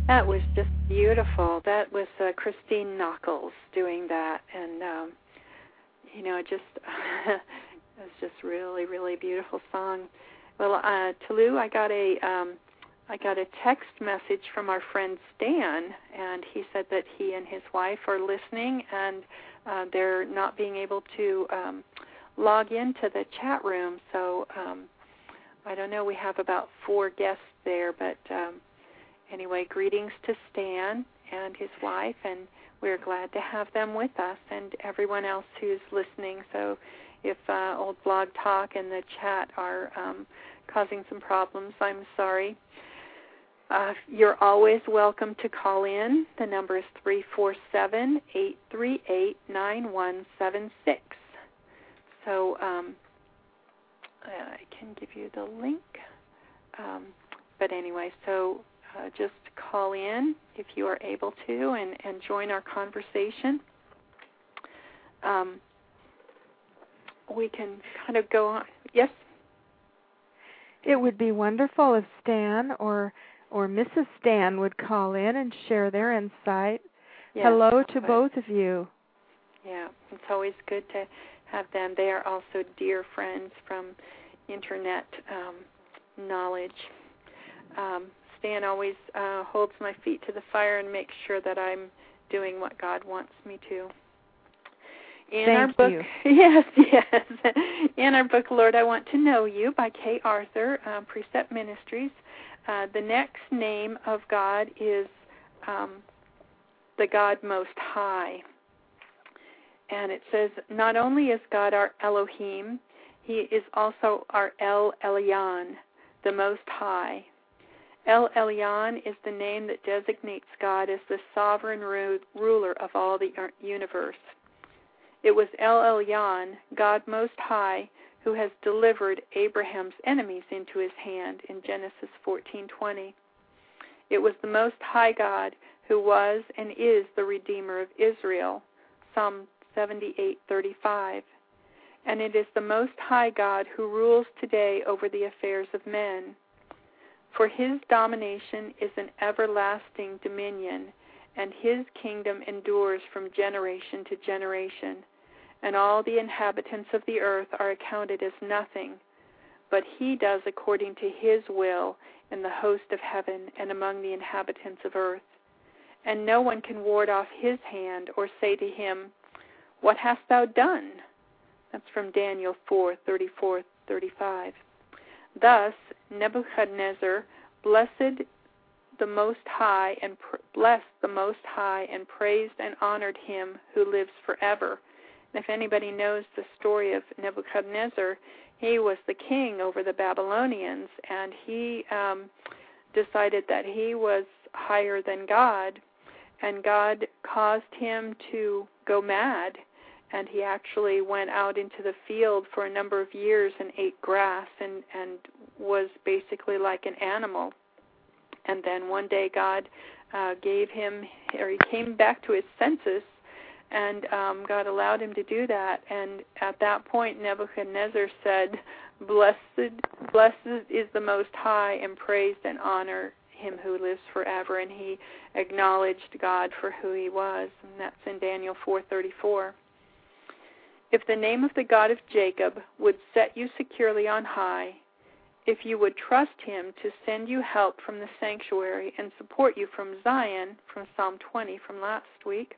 That was just beautiful. That was uh, Christine Knuckles doing that, and um, you know, it just it was just really, really beautiful song. Well, uh, Toulouse, I got a um, I got a text message from our friend Stan, and he said that he and his wife are listening, and uh, they're not being able to um, log into the chat room. So um, I don't know. We have about four guests there, but. Um, Anyway, greetings to Stan and his wife, and we're glad to have them with us and everyone else who's listening. So if uh, Old Blog Talk and the chat are um, causing some problems, I'm sorry. Uh, you're always welcome to call in. The number is three four seven, eight three eight, nine one seven six. So um, I can give you the link. Um, but anyway, so... Uh, just call in if you are able to and, and join our conversation. Um, we can kind of go on. Yes? It would be wonderful if Stan or or Missus Stan would call in and share their insight. Yes, Hello to but, both of you. Yeah, it's always good to have them. They are also dear friends from Internet um, knowledge. Um, Stan always uh, holds my feet to the fire and makes sure that I'm doing what God wants me to. In Thank our book, you. Yes, yes. In our book, Lord, I Want to Know You by Kay Arthur, uh, Precept Ministries, uh, the next name of God is um, the God Most High. And it says, not only is God our Elohim, He is also our El Elyon, the Most High. El Elyon is the name that designates God as the sovereign ru- ruler of all the universe. It was El Elyon, God Most High, who has delivered Abraham's enemies into his hand in Genesis fourteen twenty. It was the Most High God who was and is the Redeemer of Israel, Psalm seventy-eight thirty-five. And it is the Most High God who rules today over the affairs of men. For His domination is an everlasting dominion, and His kingdom endures from generation to generation, and all the inhabitants of the earth are accounted as nothing, but He does according to His will in the host of heaven and among the inhabitants of earth. And no one can ward off His hand or say to Him, what hast thou done? That's from Daniel four thirty-four thirty-five. Thus, Nebuchadnezzar blessed the Most High and pr- blessed the Most High and praised and honored Him who lives forever. And if anybody knows the story of Nebuchadnezzar, he was the king over the Babylonians, and he um, decided that he was higher than God, and God caused him to go mad. And he actually went out into the field for a number of years and ate grass and, and was basically like an animal. And then one day God uh, gave him, or he came back to his senses, and um, God allowed him to do that. And at that point, Nebuchadnezzar said, Blessed, blessed is the Most High, and praised and honor Him who lives forever. And he acknowledged God for who He was. And that's in Daniel four thirty-four. If the name of the God of Jacob would set you securely on high, if you would trust Him to send you help from the sanctuary and support you from Zion, from Psalm twenty from last week,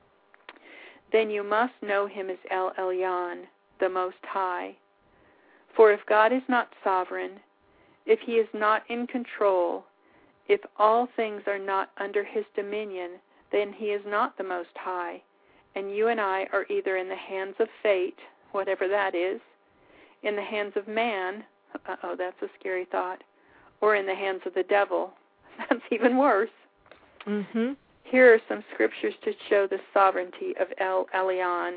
then you must know Him as El Elyon, the Most High. For if God is not sovereign, if He is not in control, if all things are not under His dominion, then He is not the Most High. And you and I are either in the hands of fate, whatever that is, in the hands of man, uh-oh, that's a scary thought, or in the hands of the devil. That's even worse. Mm-hmm. Here are some scriptures to show the sovereignty of El Elyon.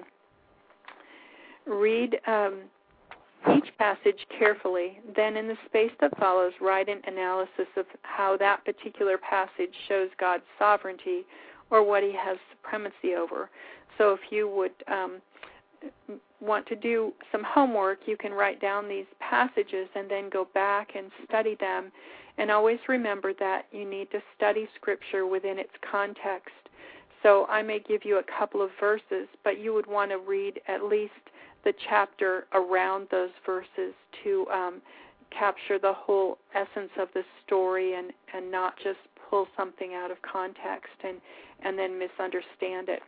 Read um, each passage carefully, then in the space that follows, write an analysis of how that particular passage shows God's sovereignty or what He has supremacy over. So if you would um, want to do some homework, you can write down these passages and then go back and study them. And always remember that you need to study Scripture within its context. So I may give you a couple of verses, but you would want to read at least the chapter around those verses to um, capture the whole essence of the story and, and not just pull something out of context and, and then misunderstand it.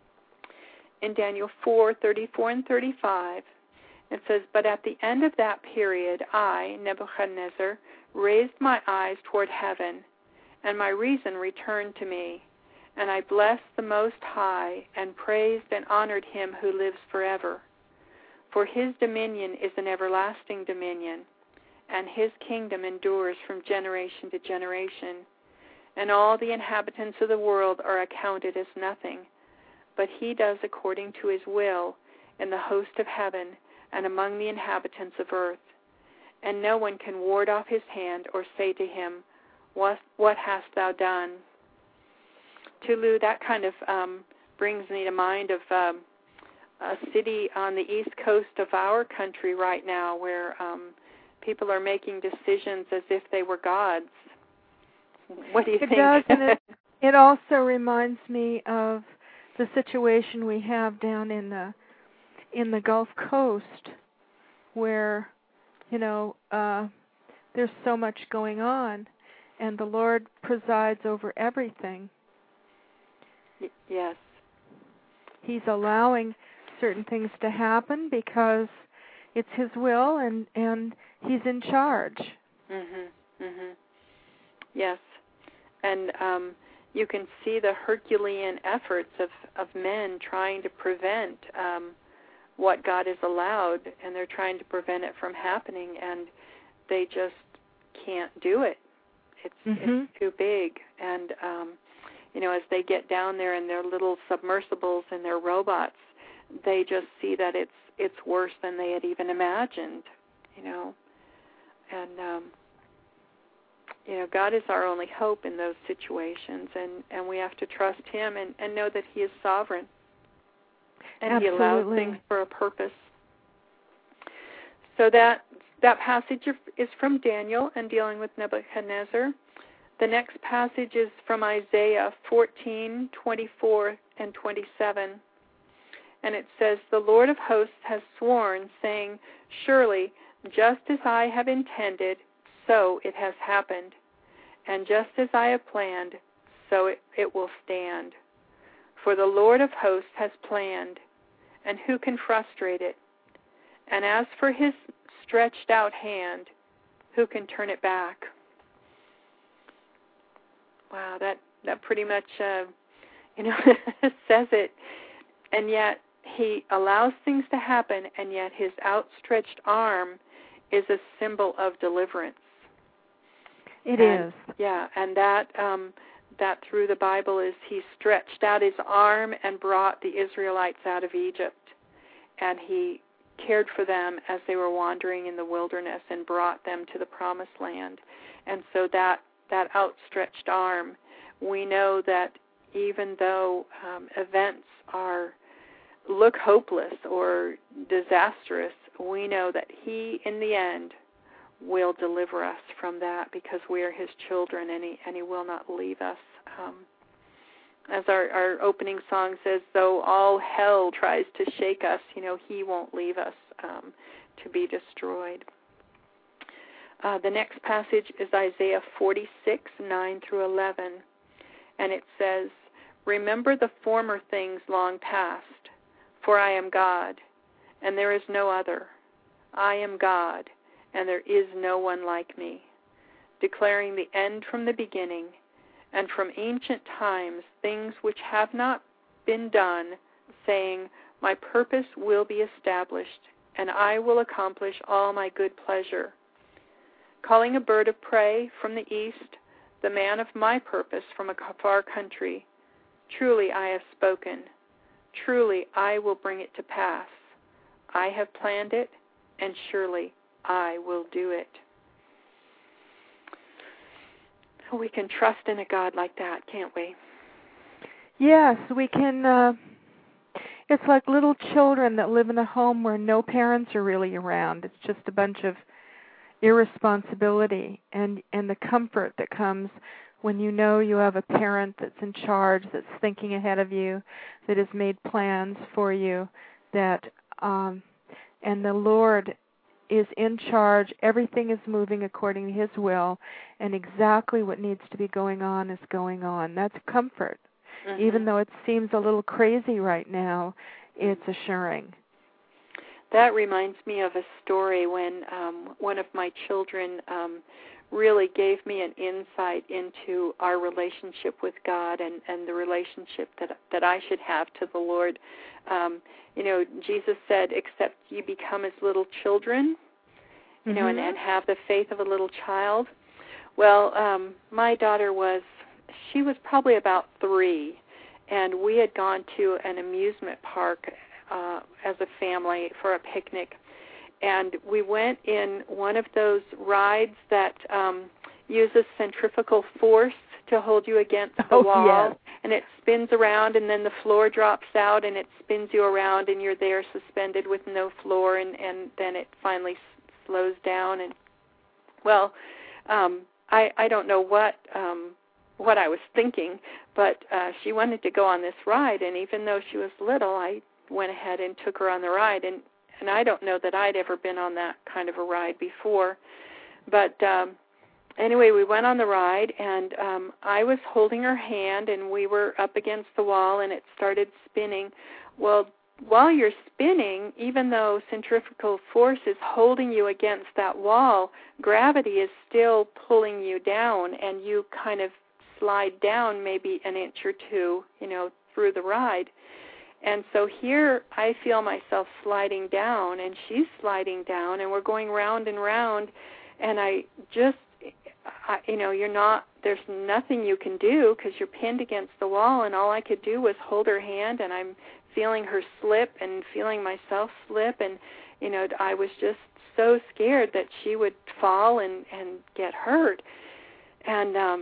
In Daniel four, thirty-four and thirty-five, it says, "But at the end of that period, I, Nebuchadnezzar, raised my eyes toward heaven, and my reason returned to me. And I blessed the Most High, and praised and honored him who lives forever. For his dominion is an everlasting dominion, and his kingdom endures from generation to generation. And all the inhabitants of the world are accounted as nothing. But he does according to his will in the host of heaven and among the inhabitants of earth. And no one can ward off his hand or say to him, What, what hast thou done?" Tulu, that kind of um, brings me to mind of um, a city on the east coast of our country right now where um, people are making decisions as if they were gods. What do you it think? It does, and it, it also reminds me of the situation we have down in the in the Gulf Coast, where you know uh, there's so much going on, and the Lord presides over everything. Y- yes, He's allowing certain things to happen because it's His will, and and He's in charge. Mhm. Mhm. Yes, and um, you can see the Herculean efforts of, of men trying to prevent um, what God has allowed, and they're trying to prevent it from happening, and they just can't do it. It's, mm-hmm. it's too big, and um, you know, as they get down there in their little submersibles and their robots, they just see that it's it's worse than they had even imagined. You know, and um, you know, God is our only hope in those situations, and, and we have to trust Him and, and know that He is sovereign. And Absolutely. He allows things for a purpose. So that that passage is from Daniel and dealing with Nebuchadnezzar. The next passage is from Isaiah fourteen, twenty-four, and twenty-seven. And it says, "The Lord of hosts has sworn, saying, Surely, just as I have intended, so it has happened. And just as I have planned, so it, it will stand. For the Lord of hosts has planned, and who can frustrate it? And as for his stretched out hand, who can turn it back?" Wow, that, that pretty much, uh, you know, says it. And yet he allows things to happen, and yet his outstretched arm is a symbol of deliverance. It and, is. Yeah, and that um, that through the Bible is he stretched out his arm and brought the Israelites out of Egypt. And he cared for them as they were wandering in the wilderness and brought them to the promised land. And so that, that outstretched arm, we know that even though um, events are look hopeless or disastrous, we know that he, in the end, will deliver us from that because we are his children, and he, and he will not leave us. Um, as our, our opening song says, though all hell tries to shake us, you know, he won't leave us um, to be destroyed. Uh, the next passage is Isaiah forty-six, nine through eleven, and it says, "Remember the former things long past, for I am God, and there is no other. I am God, and there is no one like me, declaring the end from the beginning, and from ancient times things which have not been done, saying, My purpose will be established, and I will accomplish all my good pleasure. Calling a bird of prey from the east, the man of my purpose from a far country. Truly I have spoken. Truly I will bring it to pass. I have planned it, and surely I will do it." We can trust in a God like that, can't we? Yes, we can. Uh, It's like little children that live in a home where no parents are really around. It's just a bunch of irresponsibility, and and the comfort that comes when you know you have a parent that's in charge, that's thinking ahead of you, that has made plans for you, that um, and the Lord is in charge. Everything is moving according to His will, and exactly what needs to be going on is going on. That's comfort. Mm-hmm. Even though it seems a little crazy right now, it's assuring. That reminds me of a story when um, one of my children um, really gave me an insight into our relationship with God and, and the relationship that that I should have to the Lord. Um, you know, Jesus said, except you become as little children, you mm-hmm. know, and, and have the faith of a little child. Well, um, my daughter was, she was probably about three, and we had gone to an amusement park Uh, as a family for a picnic, and we went in one of those rides that um, uses centrifugal force to hold you against the oh, wall, yes. and it spins around, and then the floor drops out, and it spins you around, and you're there suspended with no floor, and, and then it finally s- slows down. And well, um, I, I don't know what um, what I was thinking, but uh, she wanted to go on this ride, and even though she was little, I went ahead and took her on the ride, and, and I don't know that I'd ever been on that kind of a ride before. But um, anyway, we went on the ride, and um, I was holding her hand, and we were up against the wall, and it started spinning. Well, while you're spinning, even though centrifugal force is holding you against that wall, gravity is still pulling you down, and you kind of slide down maybe an inch or two, you know, through the ride. And so here I feel myself sliding down, and she's sliding down, and we're going round and round, and I just, I, you know, you're not, there's nothing you can do because you're pinned against the wall, and all I could do was hold her hand, and I'm feeling her slip and feeling myself slip, and, you know, I was just so scared that she would fall and, and get hurt. And, um,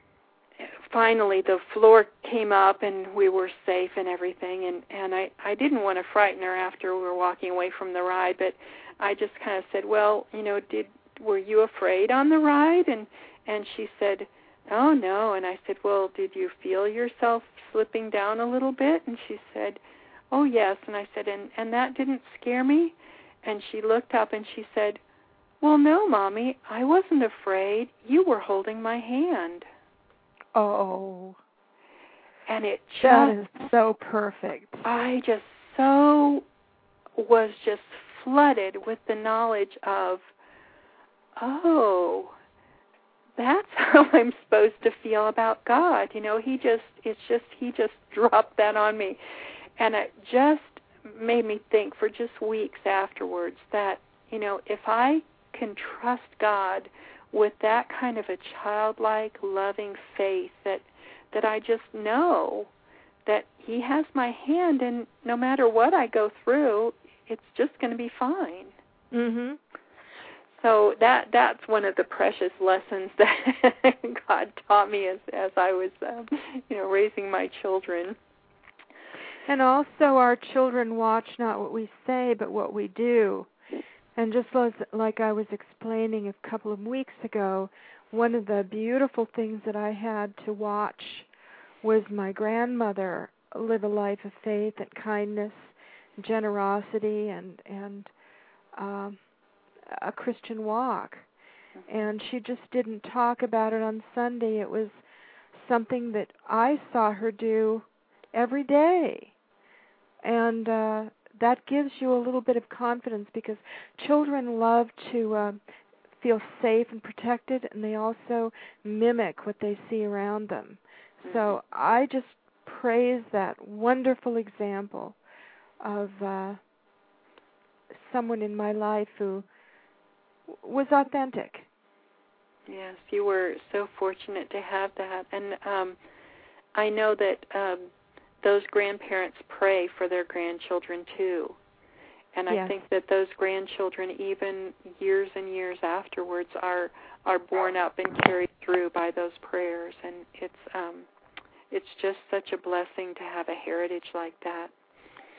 finally the floor came up and we were safe and everything, and, and I, I didn't want to frighten her after we were walking away from the ride, but I just kind of said, well, you know, did were you afraid on the ride? And and she said, oh, no. And I said, well, did you feel yourself slipping down a little bit? And she said, oh, yes. And I said, and, and that didn't scare me? And she looked up and she said, well, no, Mommy, I wasn't afraid. You were holding my hand. Oh, and it just, that is so perfect. I just so was just flooded with the knowledge of, oh, that's how I'm supposed to feel about God. You know, he just, it's just, he just dropped that on me. And it just made me think for just weeks afterwards that, you know, if I can trust God with that kind of a childlike, loving faith that that I just know that he has my hand, and no matter what I go through, it's just going to be fine. Mhm. So that that's one of the precious lessons that God taught me as as I was, um, you know, raising my children. And also, our children watch not what we say, but what we do. And just as, like I was explaining a couple of weeks ago, one of the beautiful things that I had to watch was my grandmother live a life of faith and kindness, generosity, and and um, a Christian walk. And she just didn't talk about it on Sunday. It was something that I saw her do every day. And uh, that gives you a little bit of confidence, because children love to uh, feel safe and protected, and they also mimic what they see around them. So I just praise that wonderful example of uh, someone in my life who was authentic. Yes, you were so fortunate to have that. And um, I know that um, those grandparents pray for their grandchildren too. And I yes. think that those grandchildren, even years and years afterwards, are are borne up and carried through by those prayers. And it's um, it's just such a blessing to have a heritage like that.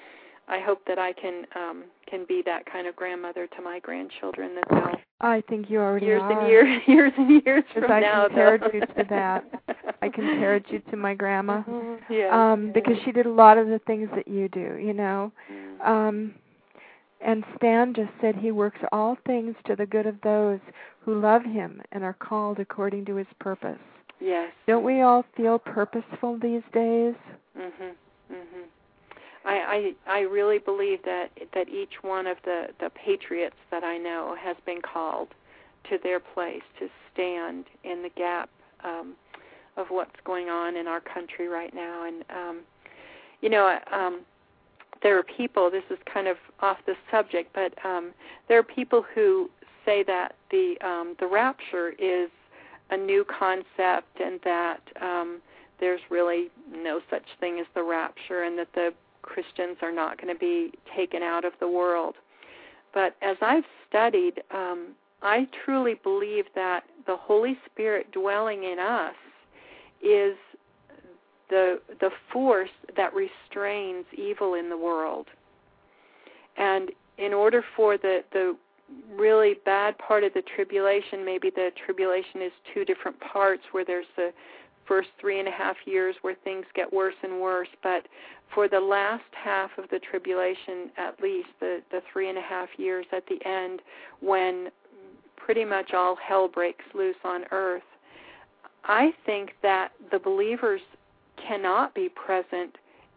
I hope that I can um, can be that kind of grandmother to my grandchildren, that they'll I think you already years are. and years, years and years from I now. compared though. you to that. I compared you to my grandma, Mm-hmm. yeah, um, yeah. because she did a lot of the things that you do, you know. Mm-hmm. Um, and Stan just said he works all things to the good of those who love him and are called according to his purpose. Yes. Don't we all feel purposeful these days? Mhm. Mhm. I, I I really believe that that each one of the, the patriots that I know has been called to their place to stand in the gap um, of what's going on in our country right now. And um, you know, um, there are people. This is kind of off the subject, but um, there are people who say that the um, the rapture is a new concept, and that um, there's really no such thing as the rapture, and that the Christians are not going to be taken out of the world. But as I've studied, um, I truly believe that the Holy Spirit dwelling in us is the the force that restrains evil in the world. And in order for the, the really bad part of the tribulation, maybe the tribulation is two different parts, where there's the first three and a half years where things get worse and worse, but for the last half of the tribulation, at least the, the three and a half years at the end, when pretty much all hell breaks loose on earth, I think that the believers cannot be present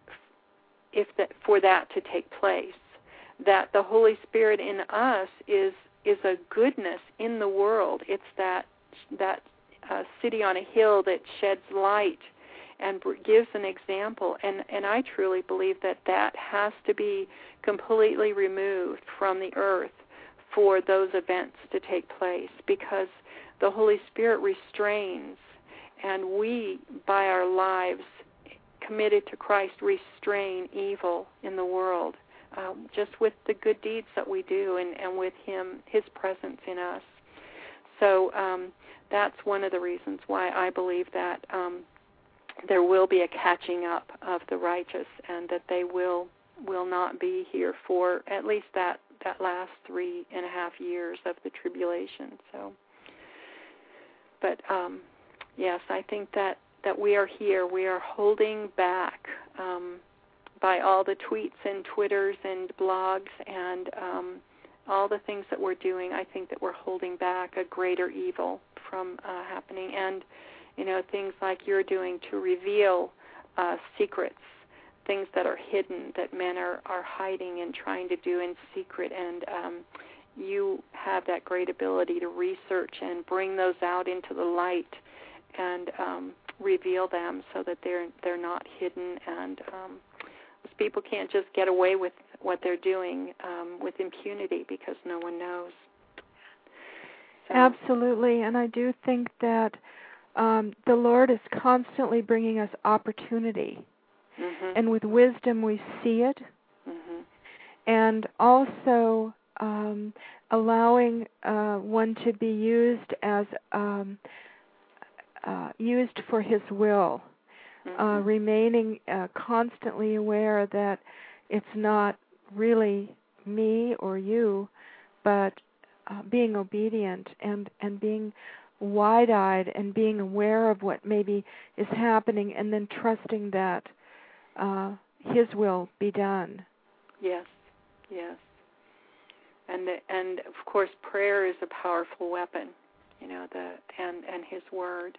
if that, for that to take place. That the Holy Spirit in us is is a goodness in the world. It's that that uh, city on a hill that sheds light and gives an example. And, and I truly believe that that has to be completely removed from the earth for those events to take place, because the Holy Spirit restrains, and we, by our lives committed to Christ, restrain evil in the world, um, just with the good deeds that we do, and, and with Him, His presence in us. So um, that's one of the reasons why I believe that um, there will be a catching up of the righteous, and that they will will not be here for at least that, that last three and a half years of the tribulation. So, but um, yes, I think that, that we are here. We are holding back um, by all the tweets and Twitters and blogs and um, all the things that we're doing. I think that we're holding back a greater evil from uh, happening. And, you know, things like you're doing to reveal uh, secrets, things that are hidden, that men are, are hiding and trying to do in secret. And um, you have that great ability to research and bring those out into the light and um, reveal them so that they're they're not hidden, and um, people can't just get away with what they're doing um, with impunity, because no one knows. So. Absolutely, and I do think that um, the Lord is constantly bringing us opportunity, mm-hmm. and with wisdom we see it, mm-hmm. and also um, allowing uh, one to be used as um, uh, used for His will. Mm-hmm. Uh, remaining uh, constantly aware that it's not really me or you, but uh, being obedient and, and being wide-eyed and being aware of what maybe is happening, and then trusting that uh, His will be done. Yes, yes. And the, and of course, prayer is a powerful weapon, you know, the and, and His Word.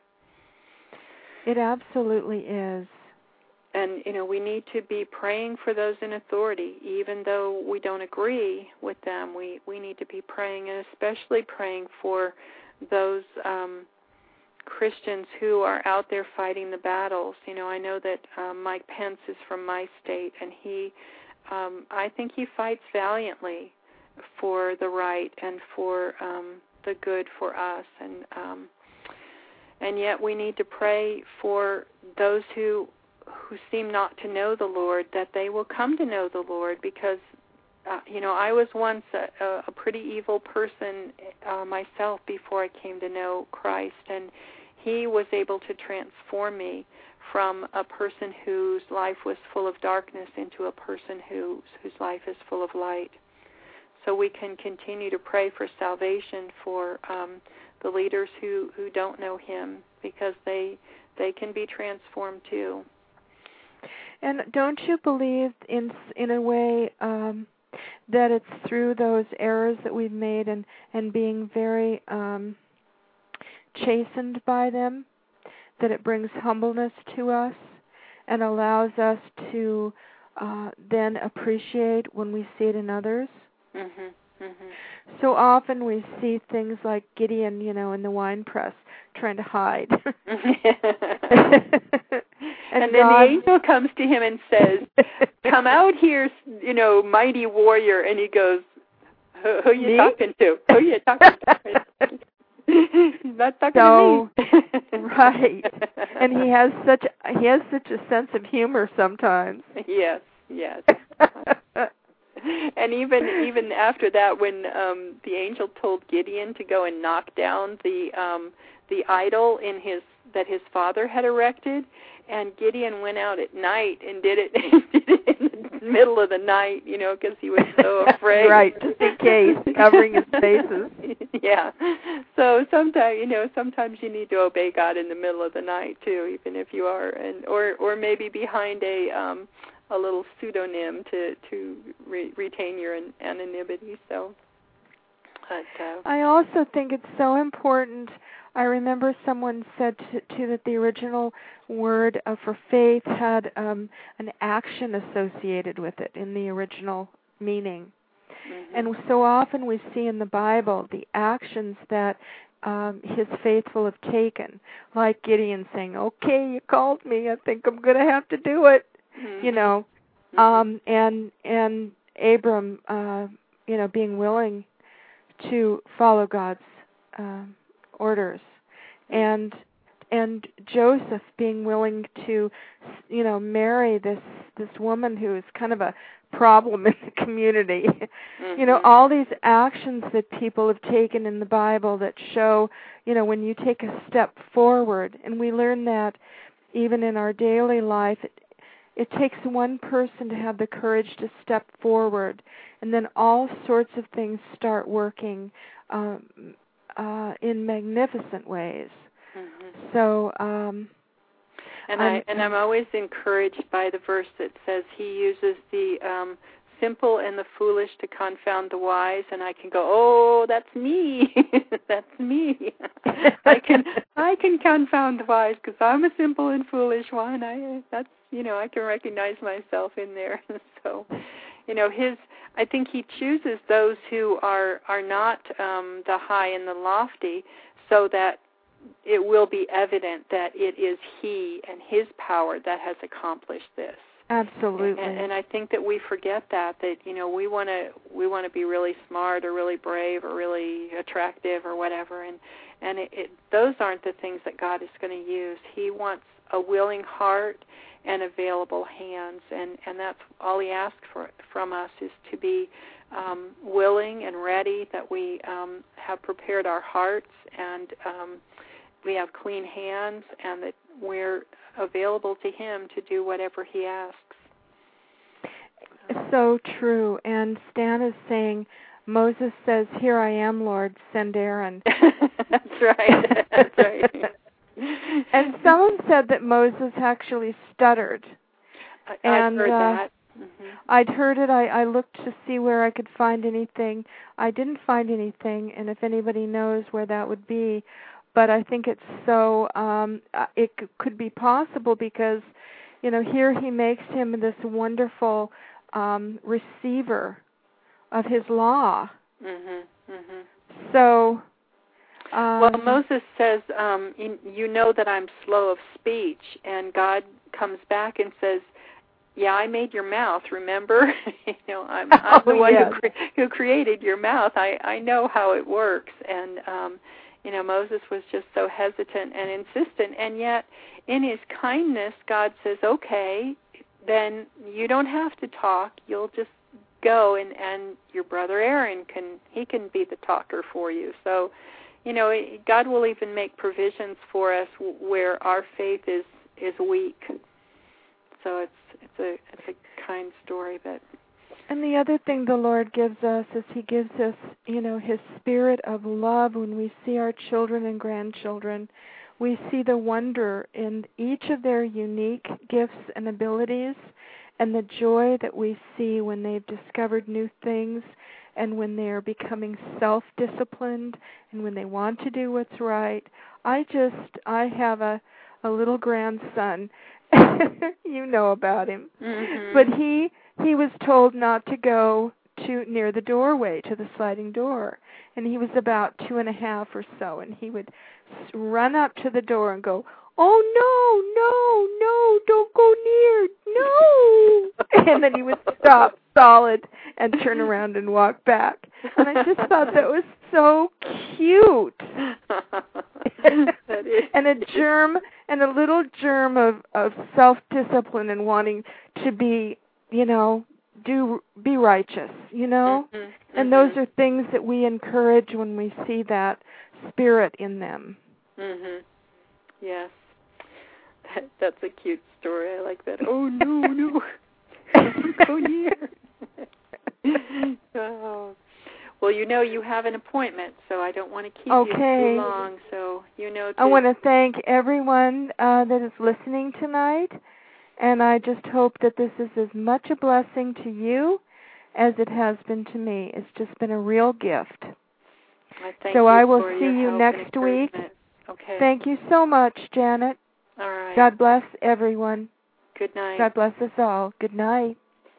It absolutely is. And, you know, we need to be praying for those in authority, even though we don't agree with them. We, we need to be praying, and especially praying for those um, Christians who are out there fighting the battles. You know, I know that um, Mike Pence is from my state, and he, um, I think he fights valiantly for the right and for um, the good for us. And um And yet we need to pray for those who who seem not to know the Lord, that they will come to know the Lord, because, uh, you know, I was once a, a pretty evil person uh, myself before I came to know Christ, and He was able to transform me from a person whose life was full of darkness into a person whose whose life is full of light. So we can continue to pray for salvation for um, the leaders who, who don't know him, because they they can be transformed too. And don't you believe, in in a way, um, that it's through those errors that we've made and, and being very um, chastened by them, that it brings humbleness to us and allows us to uh, then appreciate when we see it in others? Mm-hmm, mm-hmm. So often we see things like Gideon, you know, in the wine press, trying to hide. and, and then God... the angel comes to him and says, "Come out here, you know, mighty warrior." And he goes, "Who, who are you Me? talking to? Who are you talking to?" He's not talking so, to me. Right. And he has such he has such a sense of humor sometimes. Yes, yes. And even even after that, when um, the angel told Gideon to go and knock down the um, the idol in his that his father had erected, and Gideon went out at night and did it, did it in the middle of the night, you know, because he was so afraid. Right, just in case, covering his faces. Yeah. So sometimes, you know, sometimes you need to obey God in the middle of the night too, even if you are, and or or maybe behind a um, a little pseudonym to to re- retain your an- anonymity. So, but, uh, I also think it's so important. I remember someone said to, to that the original word uh, for faith had um, an action associated with it in the original meaning. Mm-hmm. And so often we see in the Bible the actions that um, his faithful have taken, like Gideon saying, "Okay, you called me. I think I'm going to have to do it." Mm-hmm. You know, mm-hmm. um, and and Abram, uh, you know, being willing to follow God's uh, orders, and and Joseph being willing to, you know, marry this this woman who is kind of a problem in the community. Mm-hmm. You know, all these actions that people have taken in the Bible that show, you know, when you take a step forward, and we learn that even in our daily life, it, it takes one person to have the courage to step forward, and then all sorts of things start working um, uh, in magnificent ways. Mm-hmm. So, um, and I'm, I and I'm always encouraged by the verse that says He uses the um, simple and the foolish to confound the wise, and I can go, "Oh, that's me, that's me. I can I can confound the wise because I'm a simple and foolish one. I that's you know I can recognize myself in there." So, you know, his I think He chooses those who are are not um, the high and the lofty, so that it will be evident that it is He and His power that has accomplished this. Absolutely. And, and I think that we forget that, that, you know, we want to we want to be really smart or really brave or really attractive or whatever, and and it, it, those aren't the things that God is going to use. He wants a willing heart and available hands, and, and that's all He asks for from us, is to be um, willing and ready, that we um, have prepared our hearts, and um, we have clean hands, and that we're available to Him to do whatever He asks. So true. And Stan is saying, Moses says, "Here I am, Lord, send Aaron." That's right. That's right. And someone said that Moses actually stuttered. I, and, I've heard uh, that. Mm-hmm. I'd heard it. I, I looked to see where I could find anything. I didn't find anything, and if anybody knows where that would be, but I think it's so, um, it c- could be possible because, you know, here He makes him this wonderful um, receiver of His law. Mm-hmm. Mm-hmm. So... Um, well, Moses says, um, you, you know that I'm slow of speech, and God comes back and says, "Yeah, I made your mouth, remember? you know, I'm, I'm oh, the one yes. who, cre- who created your mouth. I, I know how it works." And, um, you know, Moses was just so hesitant and insistent, and yet in His kindness, God says, "Okay, then you don't have to talk. You'll just go, and, and your brother Aaron, can he can be the talker for you." So, you know, God will even make provisions for us where our faith is is weak. So it's it's a it's a kind story, but. And the other thing the Lord gives us is He gives us, you know, His spirit of love. When we see our children and grandchildren, we see the wonder in each of their unique gifts and abilities, and the joy that we see when they've discovered new things, and when they're becoming self-disciplined, and when they want to do what's right. I just, I have a, a little grandson. You know about him. Mm-hmm. But he he was told not to go to near the doorway, to the sliding door. And he was about two and a half or so, and he would run up to the door and go, "Oh, no, no, no, don't go near, no." And then he would stop solid and turn around and walk back. And I just thought that was so cute. That is. And a germ, and a little germ of, of self-discipline and wanting to be, you know, do be righteous, you know? Mm-hmm. And those are things that we encourage when we see that spirit in them. Mhm. Yes. That, that's a cute story. I like that. Oh, no, no. Don't go near. Oh. Well, you know you have an appointment, so I don't want to keep okay. you too long. So you know. To... I want to thank everyone uh, that is listening tonight, and I just hope that this is as much a blessing to you as it has been to me. It's just been a real gift. I thank so you I will for see your you help next and week. Okay. Thank you so much, Janet. All right. God bless everyone. Good night. God bless us all. Good night.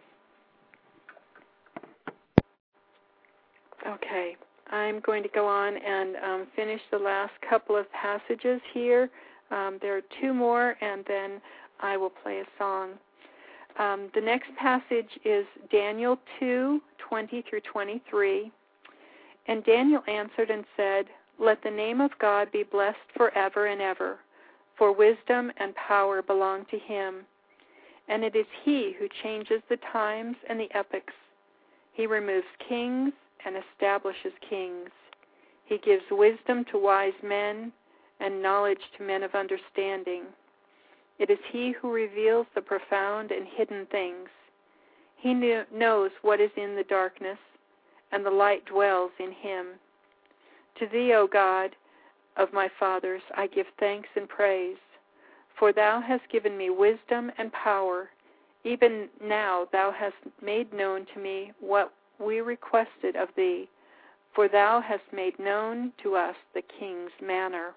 Okay. I'm going to go on and um, finish the last couple of passages here. Um, there are two more, and then I will play a song. Um, the next passage is Daniel two, twenty through twenty-three. And Daniel answered and said, "Let the name of God be blessed forever and ever, for wisdom and power belong to Him. And it is He who changes the times and the epochs. He removes kings and establishes kings. He gives wisdom to wise men and knowledge to men of understanding. It is He who reveals the profound and hidden things. He knew, knows what is in the darkness, and the light dwells in Him. To Thee, O God of my fathers, I give thanks and praise, for Thou hast given me wisdom and power. Even now Thou hast made known to me what we requested of Thee, for Thou hast made known to us the King's manner."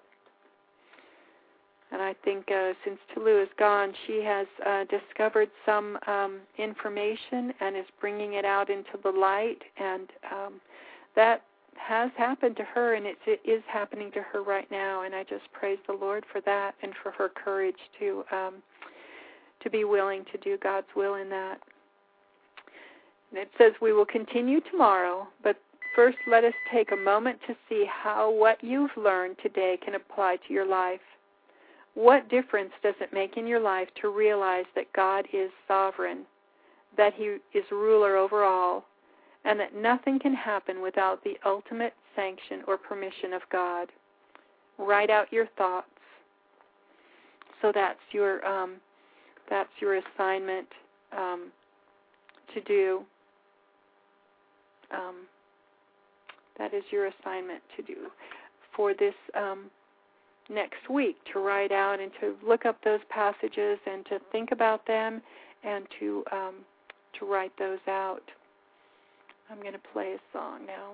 And I think uh, since Tulu is gone, she has uh, discovered some um, information and is bringing it out into the light, and um, that has happened to her, and it, it is happening to her right now. And I just praise the Lord for that and for her courage to um, to be willing to do God's will in that. And it says, "We will continue tomorrow, but first let us take a moment to see how what you've learned today can apply to your life. What difference does it make in your life to realize that God is sovereign, that He is ruler over all, and that nothing can happen without the ultimate sanction or permission of God? Write out your thoughts." So that's your um, that's your assignment um, to do. Um, that is your assignment to do for this um, next week, to write out and to look up those passages and to think about them and to um, to write those out. I'm going to play a song now.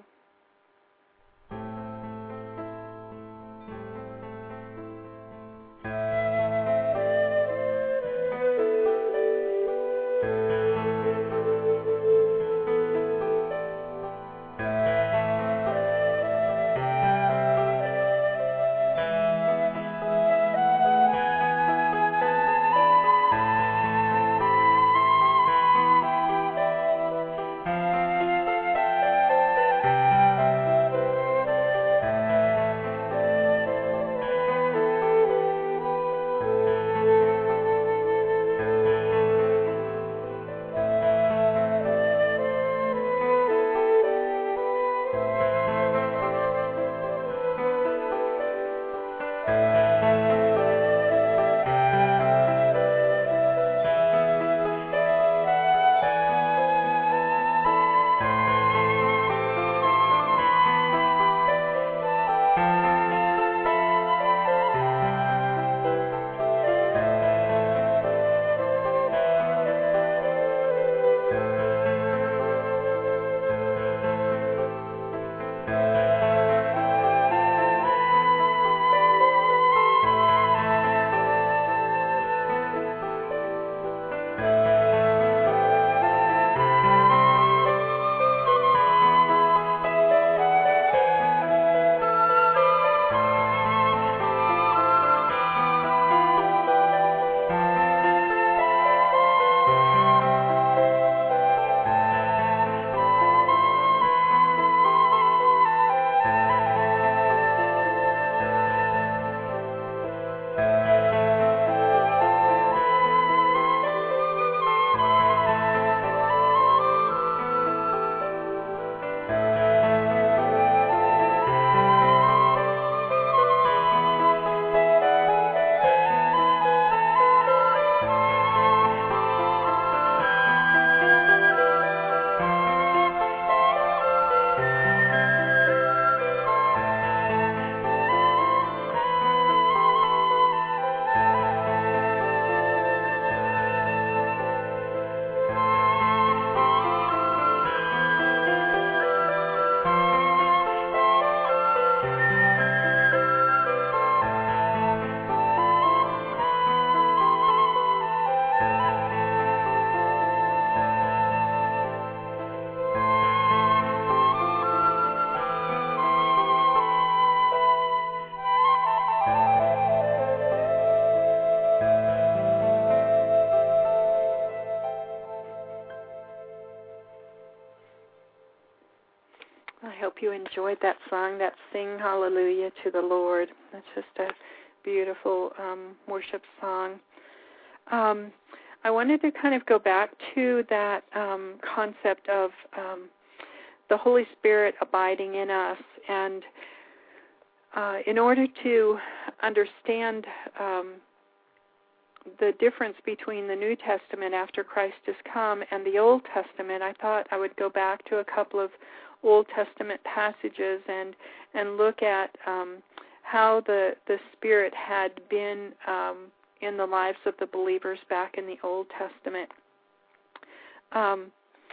I hope you enjoyed that song, that Sing Hallelujah to the Lord. That's just a beautiful um, worship song. Um, I wanted to kind of go back to that um, concept of um, the Holy Spirit abiding in us. And uh, in order to understand um, the difference between the New Testament after Christ has come and the Old Testament, I thought I would go back to a couple of Old Testament passages and and look at um, how the the Spirit had been um, in the lives of the believers back in the Old Testament. Um,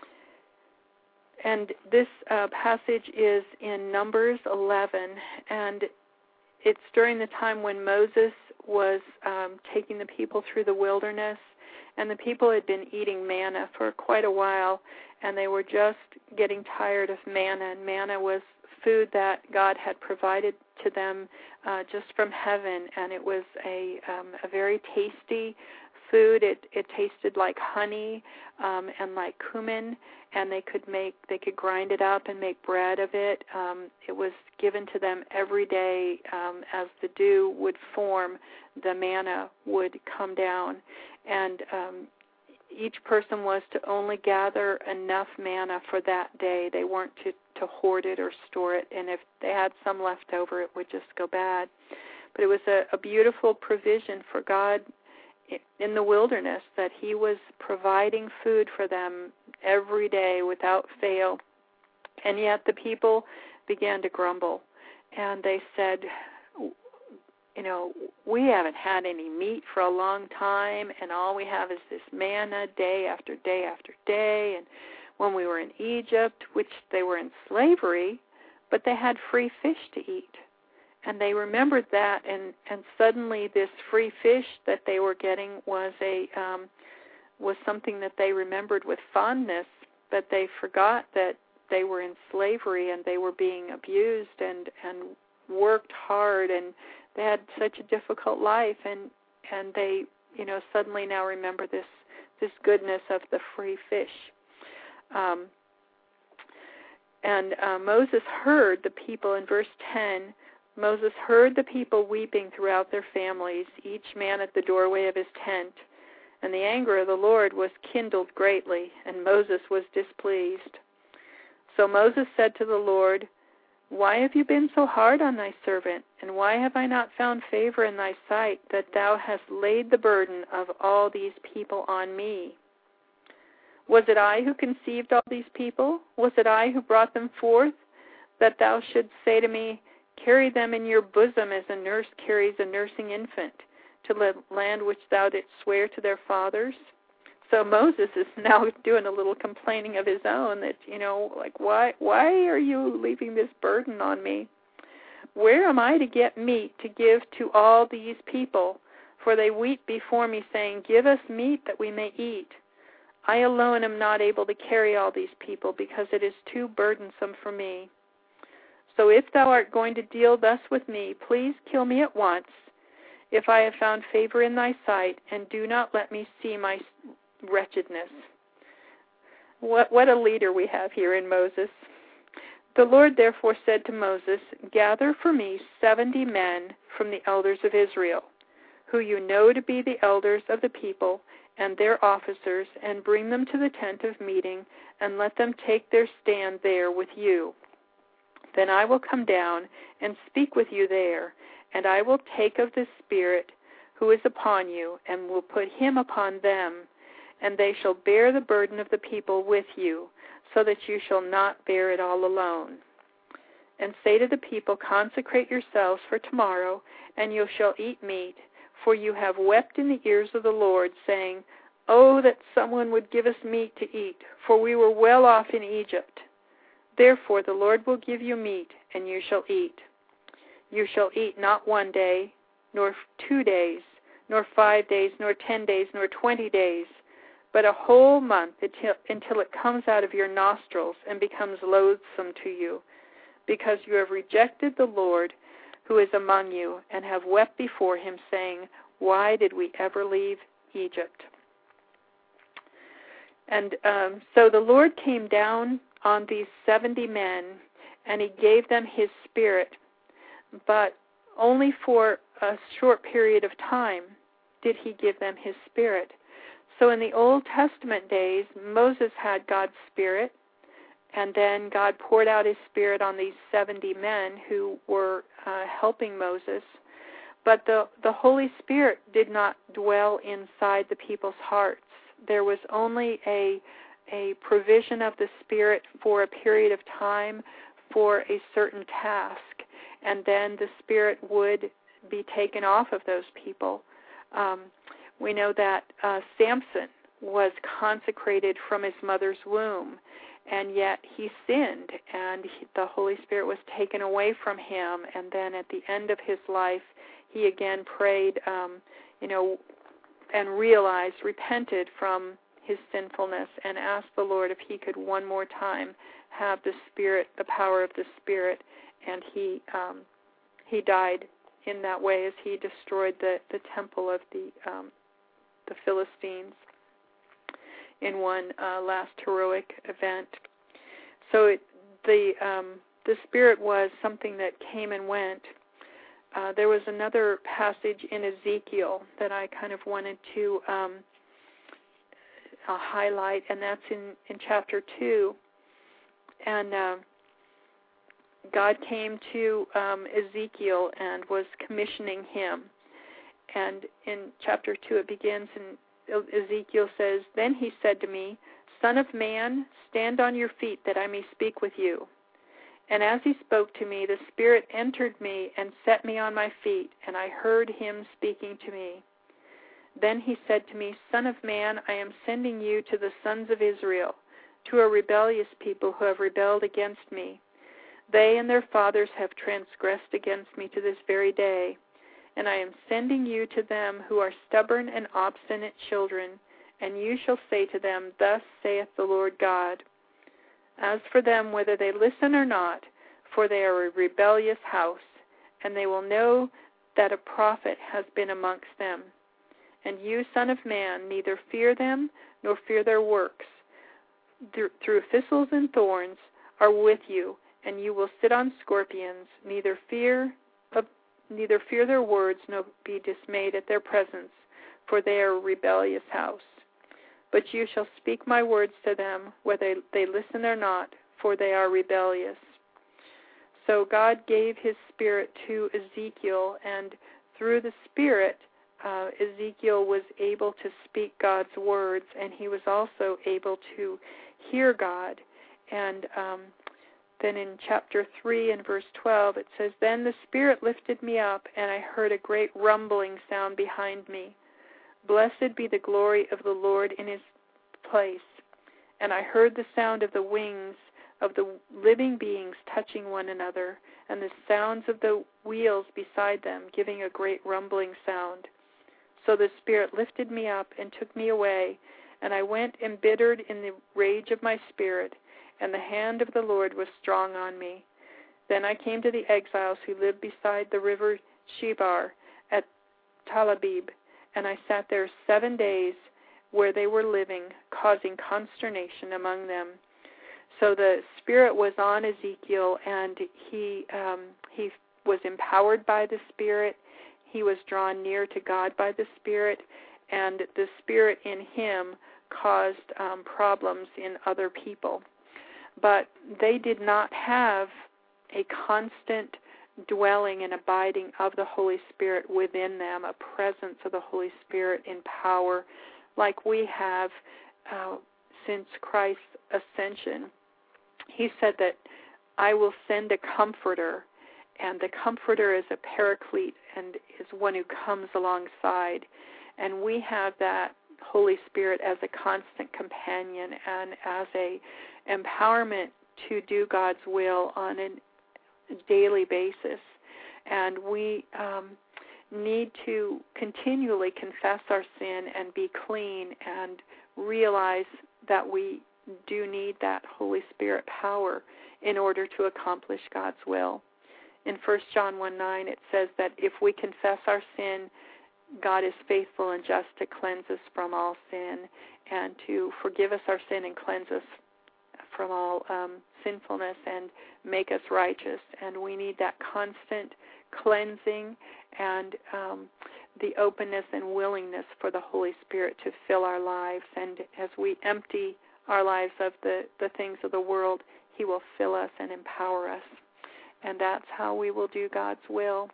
and this uh, passage is in Numbers eleven, and it's during the time when Moses was um, taking the people through the wilderness, and the people had been eating manna for quite a while, and they were just getting tired of manna, and manna was food that God had provided to them uh, just from heaven, and it was a, um, a very tasty food. It, it tasted like honey um, and like cumin, and they could make they could grind it up and make bread of it. Um, it was given to them every day um, as the dew would form, the manna would come down, and um, each person was to only gather enough manna for that day. They weren't to, to hoard it or store it, and if they had some left over, it would just go bad. But it was a, a beautiful provision for God in the wilderness, that he was providing food for them every day without fail. And yet the people began to grumble, and they said, you know, we haven't had any meat for a long time, and all we have is this manna day after day after day. And when we were in Egypt, which they were in slavery, but they had free fish to eat. And they remembered that, and, and suddenly this free fish that they were getting was a um, was something that they remembered with fondness, but they forgot that they were in slavery and they were being abused and, and worked hard, and they had such a difficult life, and, and they, you know, suddenly now remember this this goodness of the free fish. Um, and uh, Moses heard the people in verse ten. Moses heard the people weeping throughout their families, each man at the doorway of his tent. And the anger of the Lord was kindled greatly, and Moses was displeased. So Moses said to the Lord, "Why have you been so hard on thy servant? And why have I not found favor in thy sight, that thou hast laid the burden of all these people on me? Was it I who conceived all these people? Was it I who brought them forth, that thou shouldst say to me, carry them in your bosom as a nurse carries a nursing infant, to the land which thou didst swear to their fathers?" So Moses is now doing a little complaining of his own, that, you know, like, why why are you leaving this burden on me? Where am I to get meat to give to all these people? For they weep before me, saying, give us meat that we may eat. I alone am not able to carry all these people, because it is too burdensome for me. So if thou art going to deal thus with me, please kill me at once, if I have found favor in thy sight, and do not let me see my wretchedness. What, what a leader we have here in Moses. The Lord therefore said to Moses, gather for me seventy men from the elders of Israel, who you know to be the elders of the people and their officers, and bring them to the tent of meeting, and let them take their stand there with you. Then I will come down and speak with you there, and I will take of the Spirit who is upon you, and will put him upon them, and they shall bear the burden of the people with you, so that you shall not bear it all alone. And say to the people, consecrate yourselves for tomorrow, and you shall eat meat, for you have wept in the ears of the Lord, saying, oh, that someone would give us meat to eat, for we were well off in Egypt. Therefore the Lord will give you meat, and you shall eat. You shall eat not one day, nor two days, nor five days, nor ten days, nor twenty days, but a whole month until, until it comes out of your nostrils and becomes loathsome to you, because you have rejected the Lord who is among you, and have wept before him, saying, why did we ever leave Egypt? And um, so the Lord came down on these seventy men, and he gave them his Spirit, but only for a short period of time did he give them his Spirit. So in the Old Testament days, Moses had God's Spirit, and then God poured out his Spirit on these seventy men who were uh, helping Moses. But the, the Holy Spirit did not dwell inside the people's hearts. There was only a, a provision of the Spirit for a period of time for a certain task, and then the Spirit would be taken off of those people. Um, we know that uh, Samson was consecrated from his mother's womb, and yet he sinned, and he, the Holy Spirit was taken away from him, and then at the end of his life, he again prayed, um, you know, and realized, repented from his sinfulness, and asked the Lord if he could one more time have the Spirit, the power of the Spirit, and he um, he died in that way as he destroyed the, the temple of the um, the Philistines in one uh, last heroic event. So it, the um, the Spirit was something that came and went. Uh, there was another passage in Ezekiel that I kind of wanted to um, uh, highlight, and that's in, in chapter two. And uh, God came to um, Ezekiel and was commissioning him. And in chapter two it begins, and Ezekiel says, "Then he said to me, Son of man, stand on your feet that I may speak with you. And as he spoke to me, the Spirit entered me and set me on my feet, and I heard him speaking to me. Then he said to me, Son of man, I am sending you to the sons of Israel, to a rebellious people who have rebelled against me. They and their fathers have transgressed against me to this very day, and I am sending you to them who are stubborn and obstinate children, and you shall say to them, Thus saith the Lord God. As for them, whether they listen or not, for they are a rebellious house, and they will know that a prophet has been amongst them. And you, son of man, neither fear them nor fear their works. Through thistles and thorns are with you, and you will sit on scorpions. Neither fear of, neither fear their words, nor be dismayed at their presence, for they are a rebellious house. But you shall speak my words to them, whether they listen or not, for they are rebellious." So God gave his Spirit to Ezekiel, and through the Spirit, uh, Ezekiel was able to speak God's words, and he was also able to hear God. And um, then in chapter three and verse twelve, it says, "Then the Spirit lifted me up, and I heard a great rumbling sound behind me. Blessed be the glory of the Lord in his place. And I heard the sound of the wings of the living beings touching one another, and the sounds of the wheels beside them, giving a great rumbling sound. So the Spirit lifted me up and took me away, and I went embittered in the rage of my spirit, and the hand of the Lord was strong on me. Then I came to the exiles who lived beside the river Shebar at Talabib, and I sat there seven days where they were living, causing consternation among them." So the Spirit was on Ezekiel, and he um, he was empowered by the Spirit. He was drawn near to God by the Spirit, and the Spirit in him caused um, problems in other people. But they did not have a constant dwelling and abiding of the Holy Spirit within them, a presence of the Holy Spirit in power like we have uh, since Christ's ascension. He said that I will send a comforter, and the comforter is a paraclete and is one who comes alongside. And we have that Holy Spirit as a constant companion and as a empowerment to do God's will on a daily basis. And we um, need to continually confess our sin and be clean and realize that we do need that Holy Spirit power in order to accomplish God's will. In First John one nine, it says that if we confess our sin, God is faithful and just to cleanse us from all sin and to forgive us our sin and cleanse us from all um, sinfulness and make us righteous. And we need that constant cleansing and um, the openness and willingness for the Holy Spirit to fill our lives. And as we empty our lives of the, the things of the world, He will fill us and empower us. And that's how we will do God's will.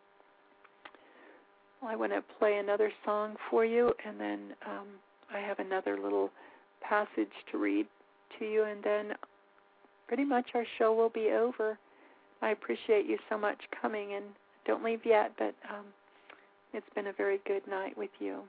Well, I want to play another song for you, and then um, I have another little passage to read to you, and then pretty much our show will be over. I appreciate you so much coming, and don't leave yet, but um, it's been a very good night with you.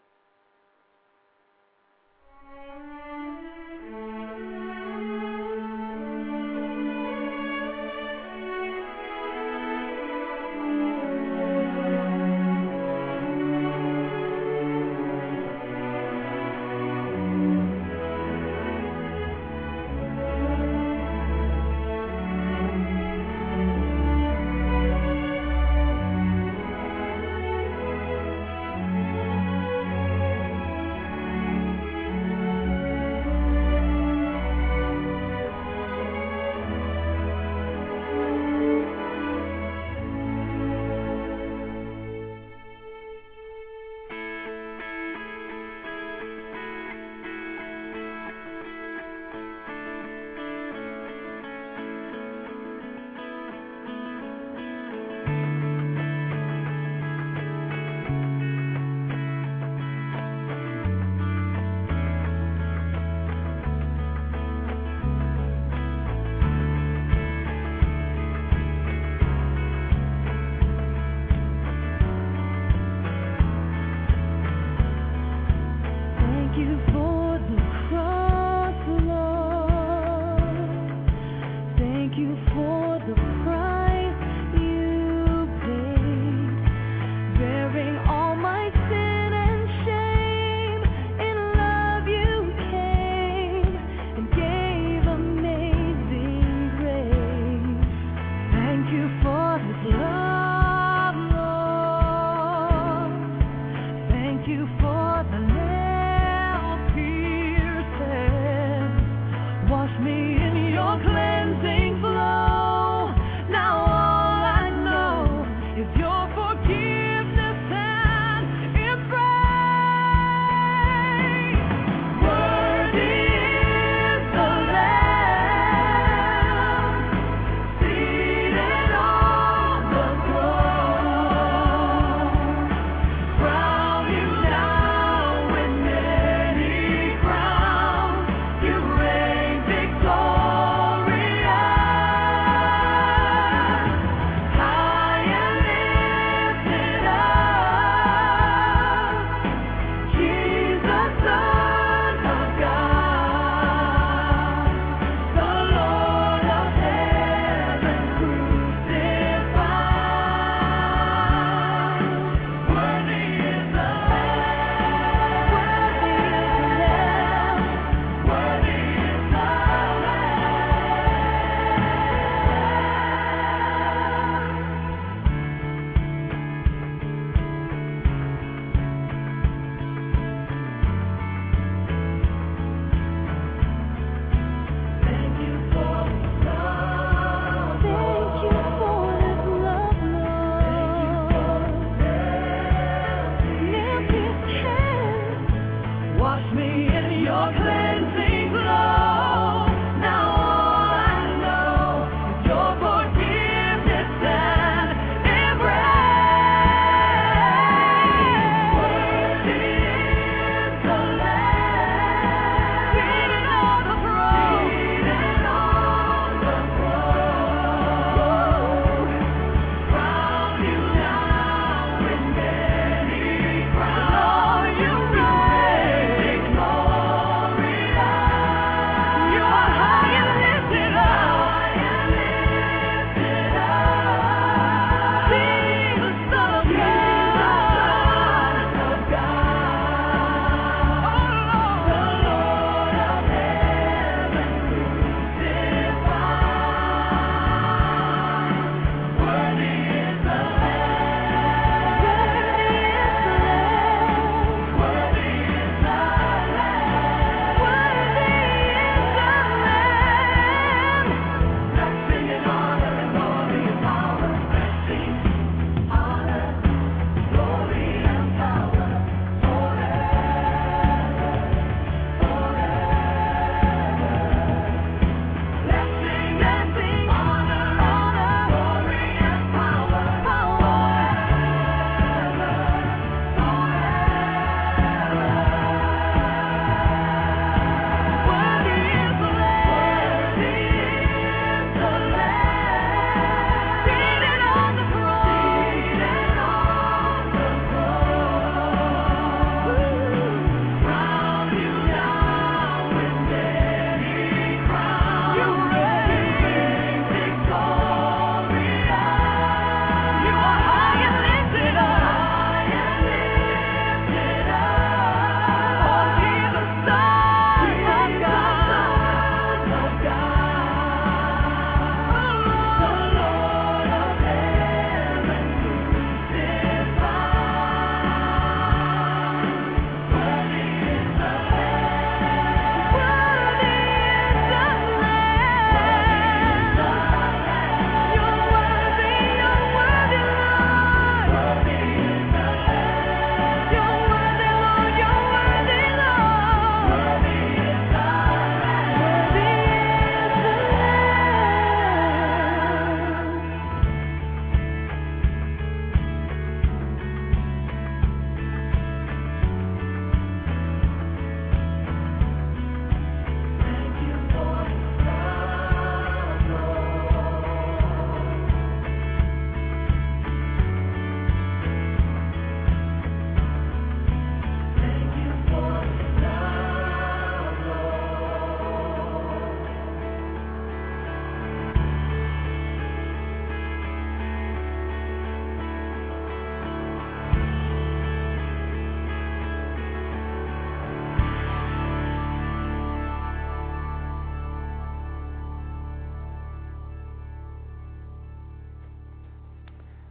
Wash me in your cleansing flow. Now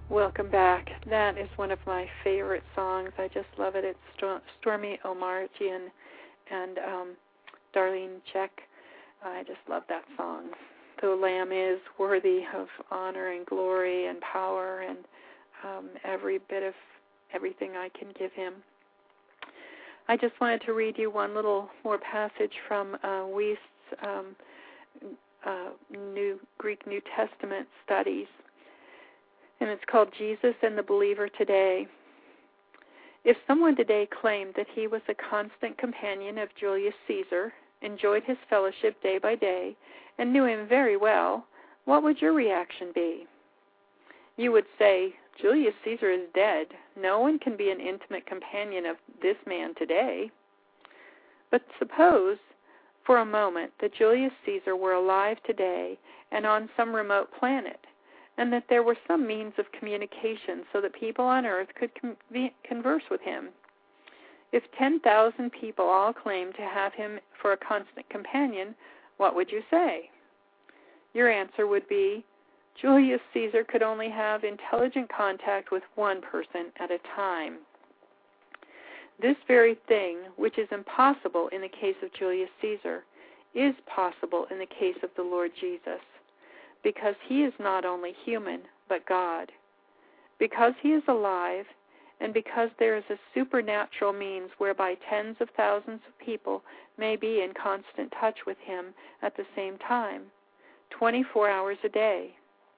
Welcome back. That is one of my favorite songs. I just love it. It's St- Stormy Omarjian and um, Darlene Check. I just love that song. The Lamb is worthy of honor and glory and power and um, every bit of everything I can give him. I just wanted to read you one little more passage from uh, Wuest's um, uh, New Greek New Testament studies. And it's called Jesus and the Believer Today. If someone today claimed that he was a constant companion of Julius Caesar, enjoyed his fellowship day by day, and knew him very well, what would your reaction be? You would say, Julius Caesar is dead. No one can be an intimate companion of this man today. But suppose, for a moment, that Julius Caesar were alive today and on some remote planet, and that there were some means of communication so that people on Earth could con- converse with him. If ten thousand people all claimed to have him for a constant companion, what would you say? Your answer would be, Julius Caesar could only have intelligent contact with one person at a time. This very thing, which is impossible in the case of Julius Caesar, is possible in the case of the Lord Jesus, because he is not only human, but God. Because he is alive, and because there is a supernatural means whereby tens of thousands of people may be in constant touch with him at the same time, twenty-four hours a day.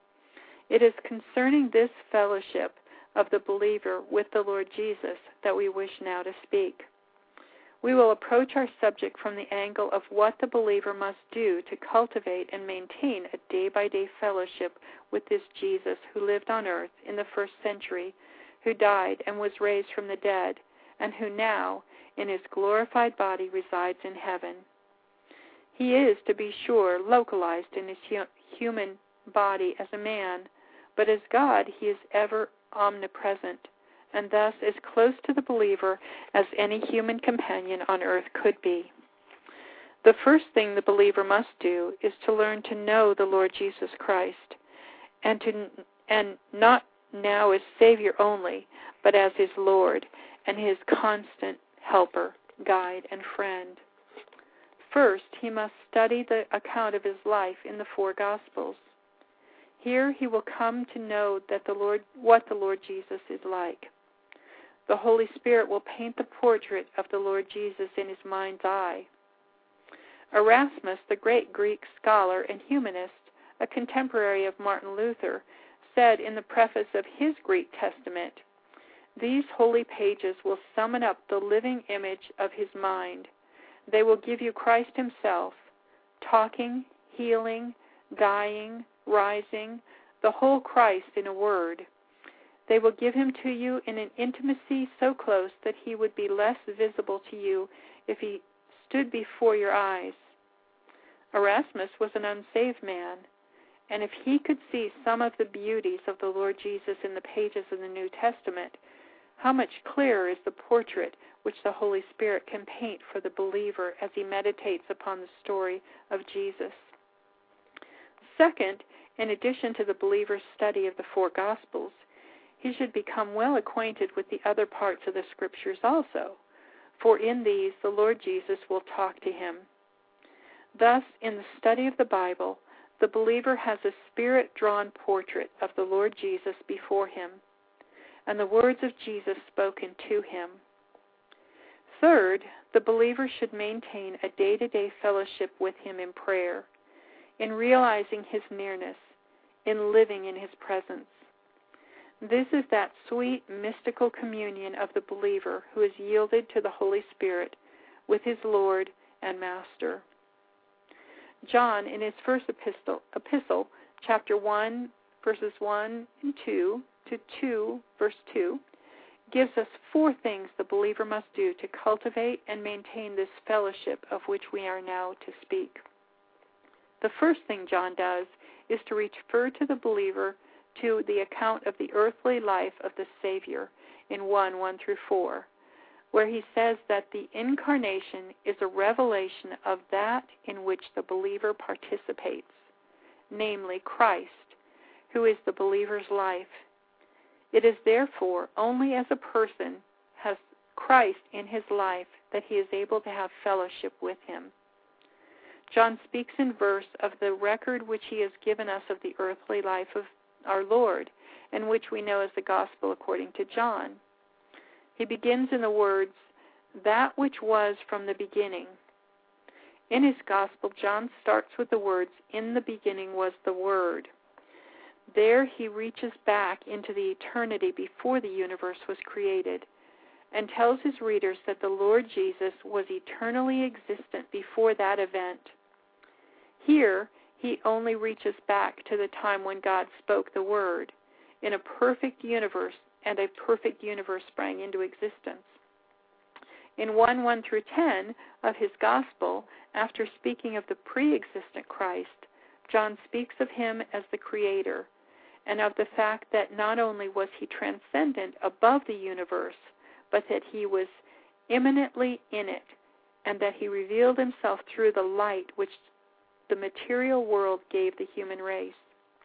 It is concerning this fellowship of the believer with the Lord Jesus that we wish now to speak. We will approach our subject from the angle of what the believer must do to cultivate and maintain a day-by-day fellowship with this Jesus who lived on earth in the first century, who died and was raised from the dead, and who now, in his glorified body, resides in heaven. He is, to be sure, localized in his hu- human body as a man, but as God he is ever omnipresent, and thus as close to the believer as any human companion on earth could be. The first thing the believer must do is to learn to know the Lord Jesus Christ, and to and not now as Savior only, but as his Lord and his constant helper, guide, and friend. First, he must study the account of his life in the four Gospels. Here he will come to know that the Lord, what the Lord Jesus is like. The Holy Spirit will paint the portrait of the Lord Jesus in his mind's eye. Erasmus, the great Greek scholar and humanist, a contemporary of Martin Luther, said in the preface of his Greek Testament, "These holy pages will summon up the living image of his mind. They will give you Christ himself, talking, healing, dying, rising, the whole Christ in a word. They will give him to you in an intimacy so close that he would be less visible to you if he stood before your eyes." Erasmus was an unsaved man, and if he could see some of the beauties of the Lord Jesus in the pages of the New Testament, how much clearer is the portrait which the Holy Spirit can paint for the believer as he meditates upon the story of Jesus. Second, in addition to the believer's study of the four Gospels, he should become well acquainted with the other parts of the Scriptures also, for in these the Lord Jesus will talk to him. Thus, in the study of the Bible, the believer has a spirit-drawn portrait of the Lord Jesus before him, and the words of Jesus spoken to him. Third, the believer should maintain a day-to-day fellowship with him in prayer, in realizing his nearness, in living in his presence. This is that sweet, mystical communion of the believer who is yielded to the Holy Spirit with his Lord and Master. John, in his first epistle, epistle, chapter one, verses one and two to two, verse two, gives us four things the believer must do to cultivate and maintain this fellowship of which we are now to speak. The first thing John does is to refer to the believer to the account of the earthly life of the Savior in one, one through four, where he says that the incarnation is a revelation of that in which the believer participates, namely Christ, who is the believer's life. It is therefore only as a person has Christ in his life that he is able to have fellowship with him. John speaks in verse of the record which he has given us of the earthly life of our Lord, and which we know as the gospel according to John. He begins in the words, that which was from the beginning. In his gospel, John starts with the words, in the beginning was the Word. There he reaches back into the eternity before the universe was created and tells his readers that the Lord Jesus was eternally existent before that event. Here, he only reaches back to the time when God spoke the Word in a perfect universe, and a perfect universe sprang into existence. In one one through ten of his Gospel, after speaking of the pre-existent Christ, John speaks of him as the Creator, and of the fact that not only was he transcendent above the universe, but that he was immanently in it, and that he revealed himself through the light which the material world gave the human race.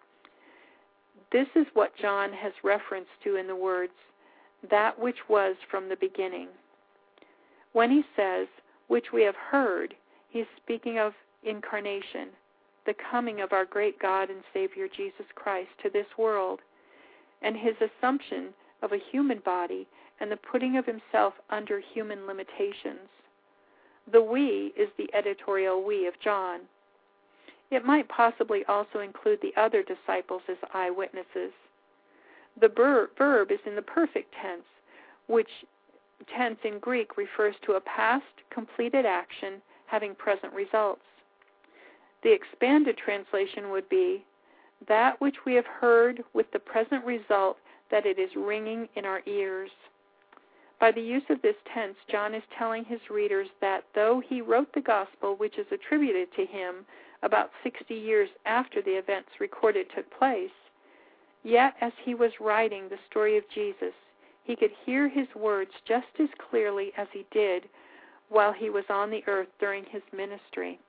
This is what John has reference to in the words, that which was from the beginning. When he says, which we have heard, he is speaking of incarnation, the coming of our great God and Savior Jesus Christ to this world, and his assumption of a human body and the putting of himself under human limitations. The we is the editorial we of John. It might possibly also include the other disciples as eyewitnesses. The ber- verb is in the perfect tense, which tense in Greek refers to a past completed action having present results. The expanded translation would be, that which we have heard with the present result that it is ringing in our ears. By the use of this tense, John is telling his readers that though he wrote the gospel which is attributed to him about sixty years after the events recorded took place, yet as he was writing the story of Jesus, he could hear his words just as clearly as he did while he was on the earth during his ministry.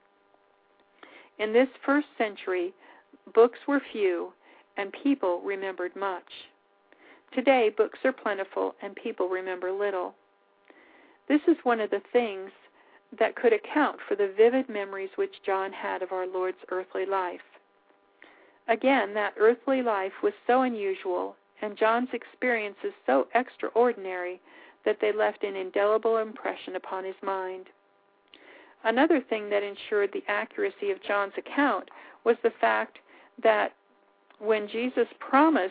In this first century, books were few and people remembered much. Today, books are plentiful and people remember little. This is one of the things that could account for the vivid memories which John had of our Lord's earthly life. Again, that earthly life was so unusual, and John's experiences so extraordinary, that they left an indelible impression upon his mind. Another thing that ensured the accuracy of John's account was the fact that when Jesus promised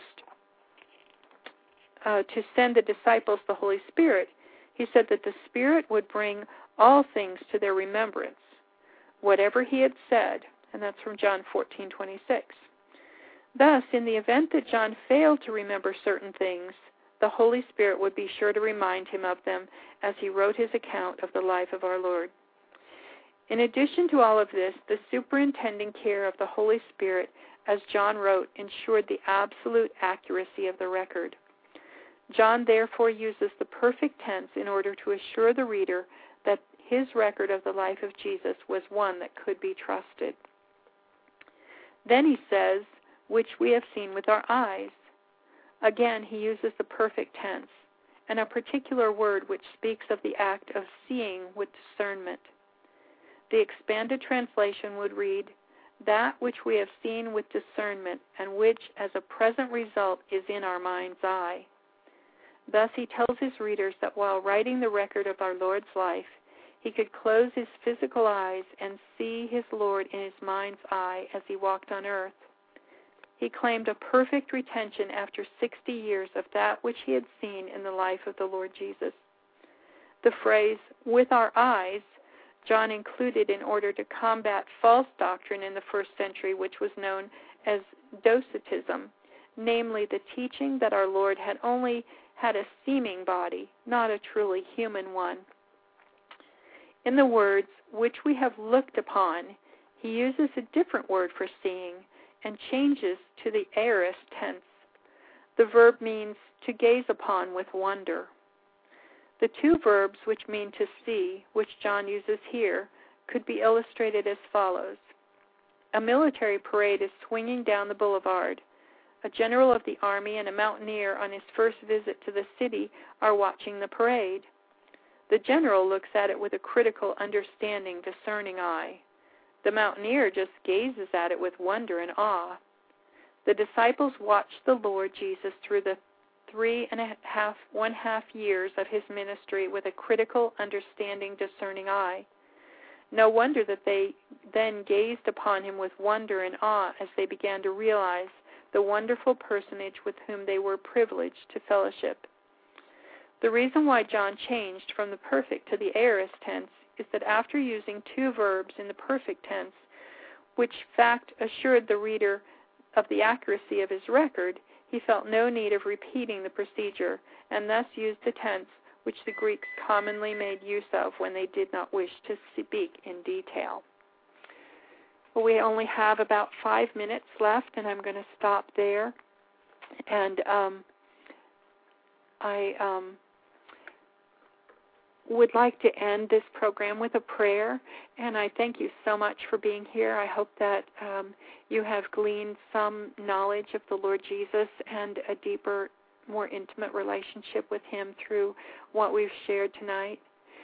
uh, to send the disciples the Holy Spirit, he said that the Spirit would bring all things to their remembrance, whatever he had said, and that's from John fourteen twenty-six. Thus, in the event that John failed to remember certain things, the Holy Spirit would be sure to remind him of them as he wrote his account of the life of our Lord. In addition to all of this, the superintending care of the Holy Spirit, as John wrote, ensured the absolute accuracy of the record. John therefore uses the perfect tense in order to assure the reader that his record of the life of Jesus was one that could be trusted. Then he says, which we have seen with our eyes. Again, he uses the perfect tense, and a particular word which speaks of the act of seeing with discernment. The expanded translation would read, that which we have seen with discernment, and which as a present result is in our mind's eye. Thus he tells his readers that while writing the record of our Lord's life, he could close his physical eyes and see his Lord in his mind's eye as he walked on earth. He claimed a perfect retention after sixty years of that which he had seen in the life of the Lord Jesus. The phrase, with our eyes, John included in order to combat false doctrine in the first century, which was known as Docetism, namely the teaching that our Lord had only had a seeming body, not a truly human one. In the words, which we have looked upon, he uses a different word for seeing and changes to the aorist tense. The verb means to gaze upon with wonder. The two verbs which mean to see, which John uses here, could be illustrated as follows. A military parade is swinging down the boulevard. A general of the army and a mountaineer on his first visit to the city are watching the parade. The general looks at it with a critical, understanding, discerning eye. The mountaineer just gazes at it with wonder and awe. The disciples watched the Lord Jesus through the three and a half, one half years of his ministry with a critical, understanding, discerning eye. No wonder that they then gazed upon him with wonder and awe as they began to realize the wonderful personage with whom they were privileged to fellowship. The reason why John changed from the perfect to the aorist tense is that after using two verbs in the perfect tense, which fact assured the reader of the accuracy of his record, he felt no need of repeating the procedure, and thus used the tense which the Greeks commonly made use of when they did not wish to speak in detail. Well, we only have about five minutes left, and I'm going to stop there. And um, I um, would like to end this program with a prayer, and I thank you so much for being here. I hope that um, you have gleaned some knowledge of the Lord Jesus and a deeper, more intimate relationship with him through what we've shared tonight.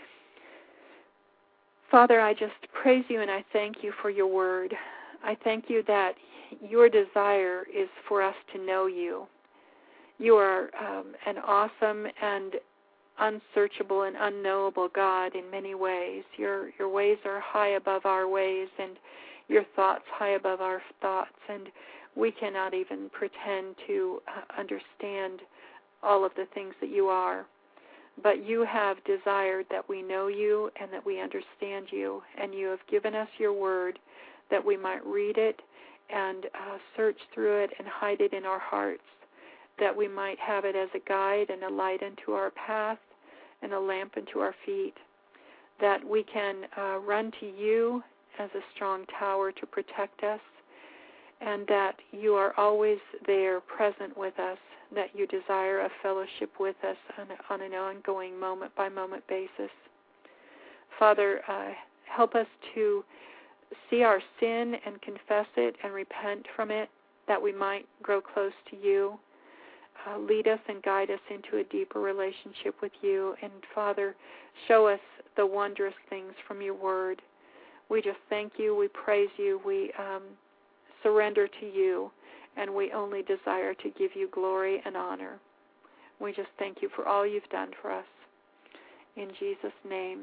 Father, I just praise you and I thank you for your word. I thank you that your desire is for us to know you. You are um, an awesome and unsearchable and unknowable God in many ways. Your your ways are high above our ways, and your thoughts high above our thoughts, and we cannot even pretend to uh, understand all of the things that you are. But you have desired that we know you and that we understand you, and you have given us your word that we might read it and uh, search through it and hide it in our hearts, that we might have it as a guide and a light unto our path and a lamp unto our feet, that we can uh, run to you as a strong tower to protect us, and that you are always there present with us, that you desire a fellowship with us on, on an ongoing moment-by-moment basis. Father, uh, help us to see our sin and confess it and repent from it, that we might grow close to you. Uh, lead us and guide us into a deeper relationship with you. And, Father, show us the wondrous things from your word. We just thank you. We praise you. We um, surrender to you. And we only desire to give you glory and honor. We just thank you for all you've done for us. In Jesus' name.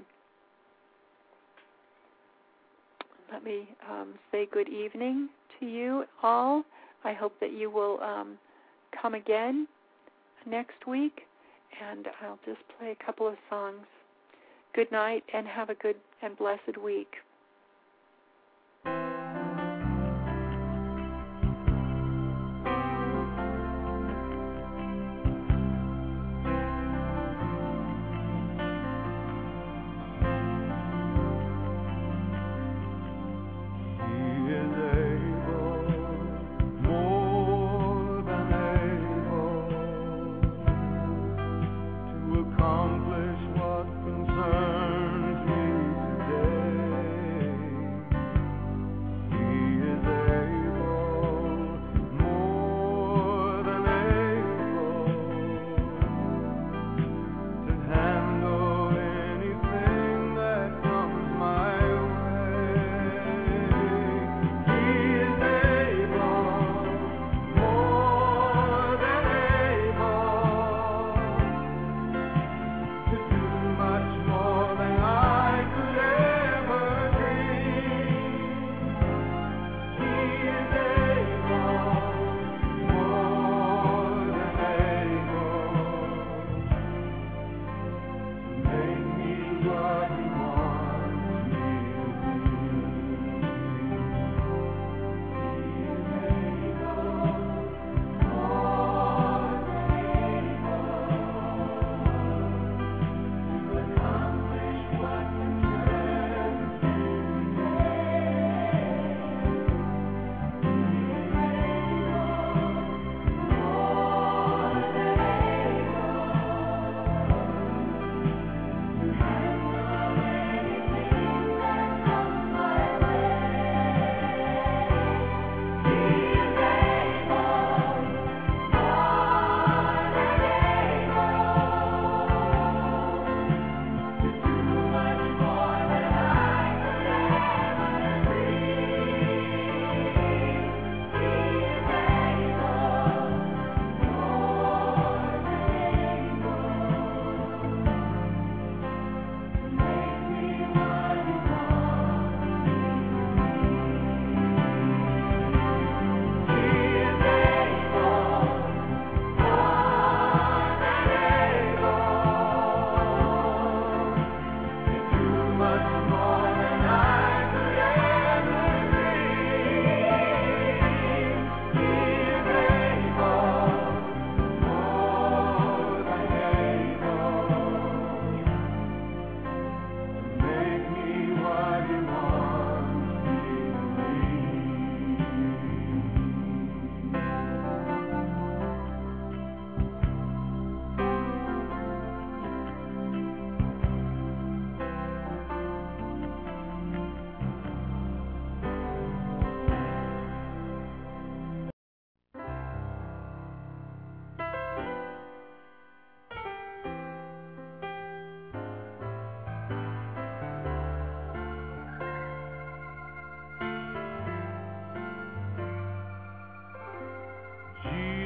Let me um, say good evening to you all. I hope that you will um, come again next week, and I'll just play a couple of songs. Good night, and have a good and blessed week. Accomplish what concerns me today.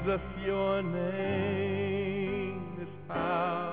Jesus, your name is power.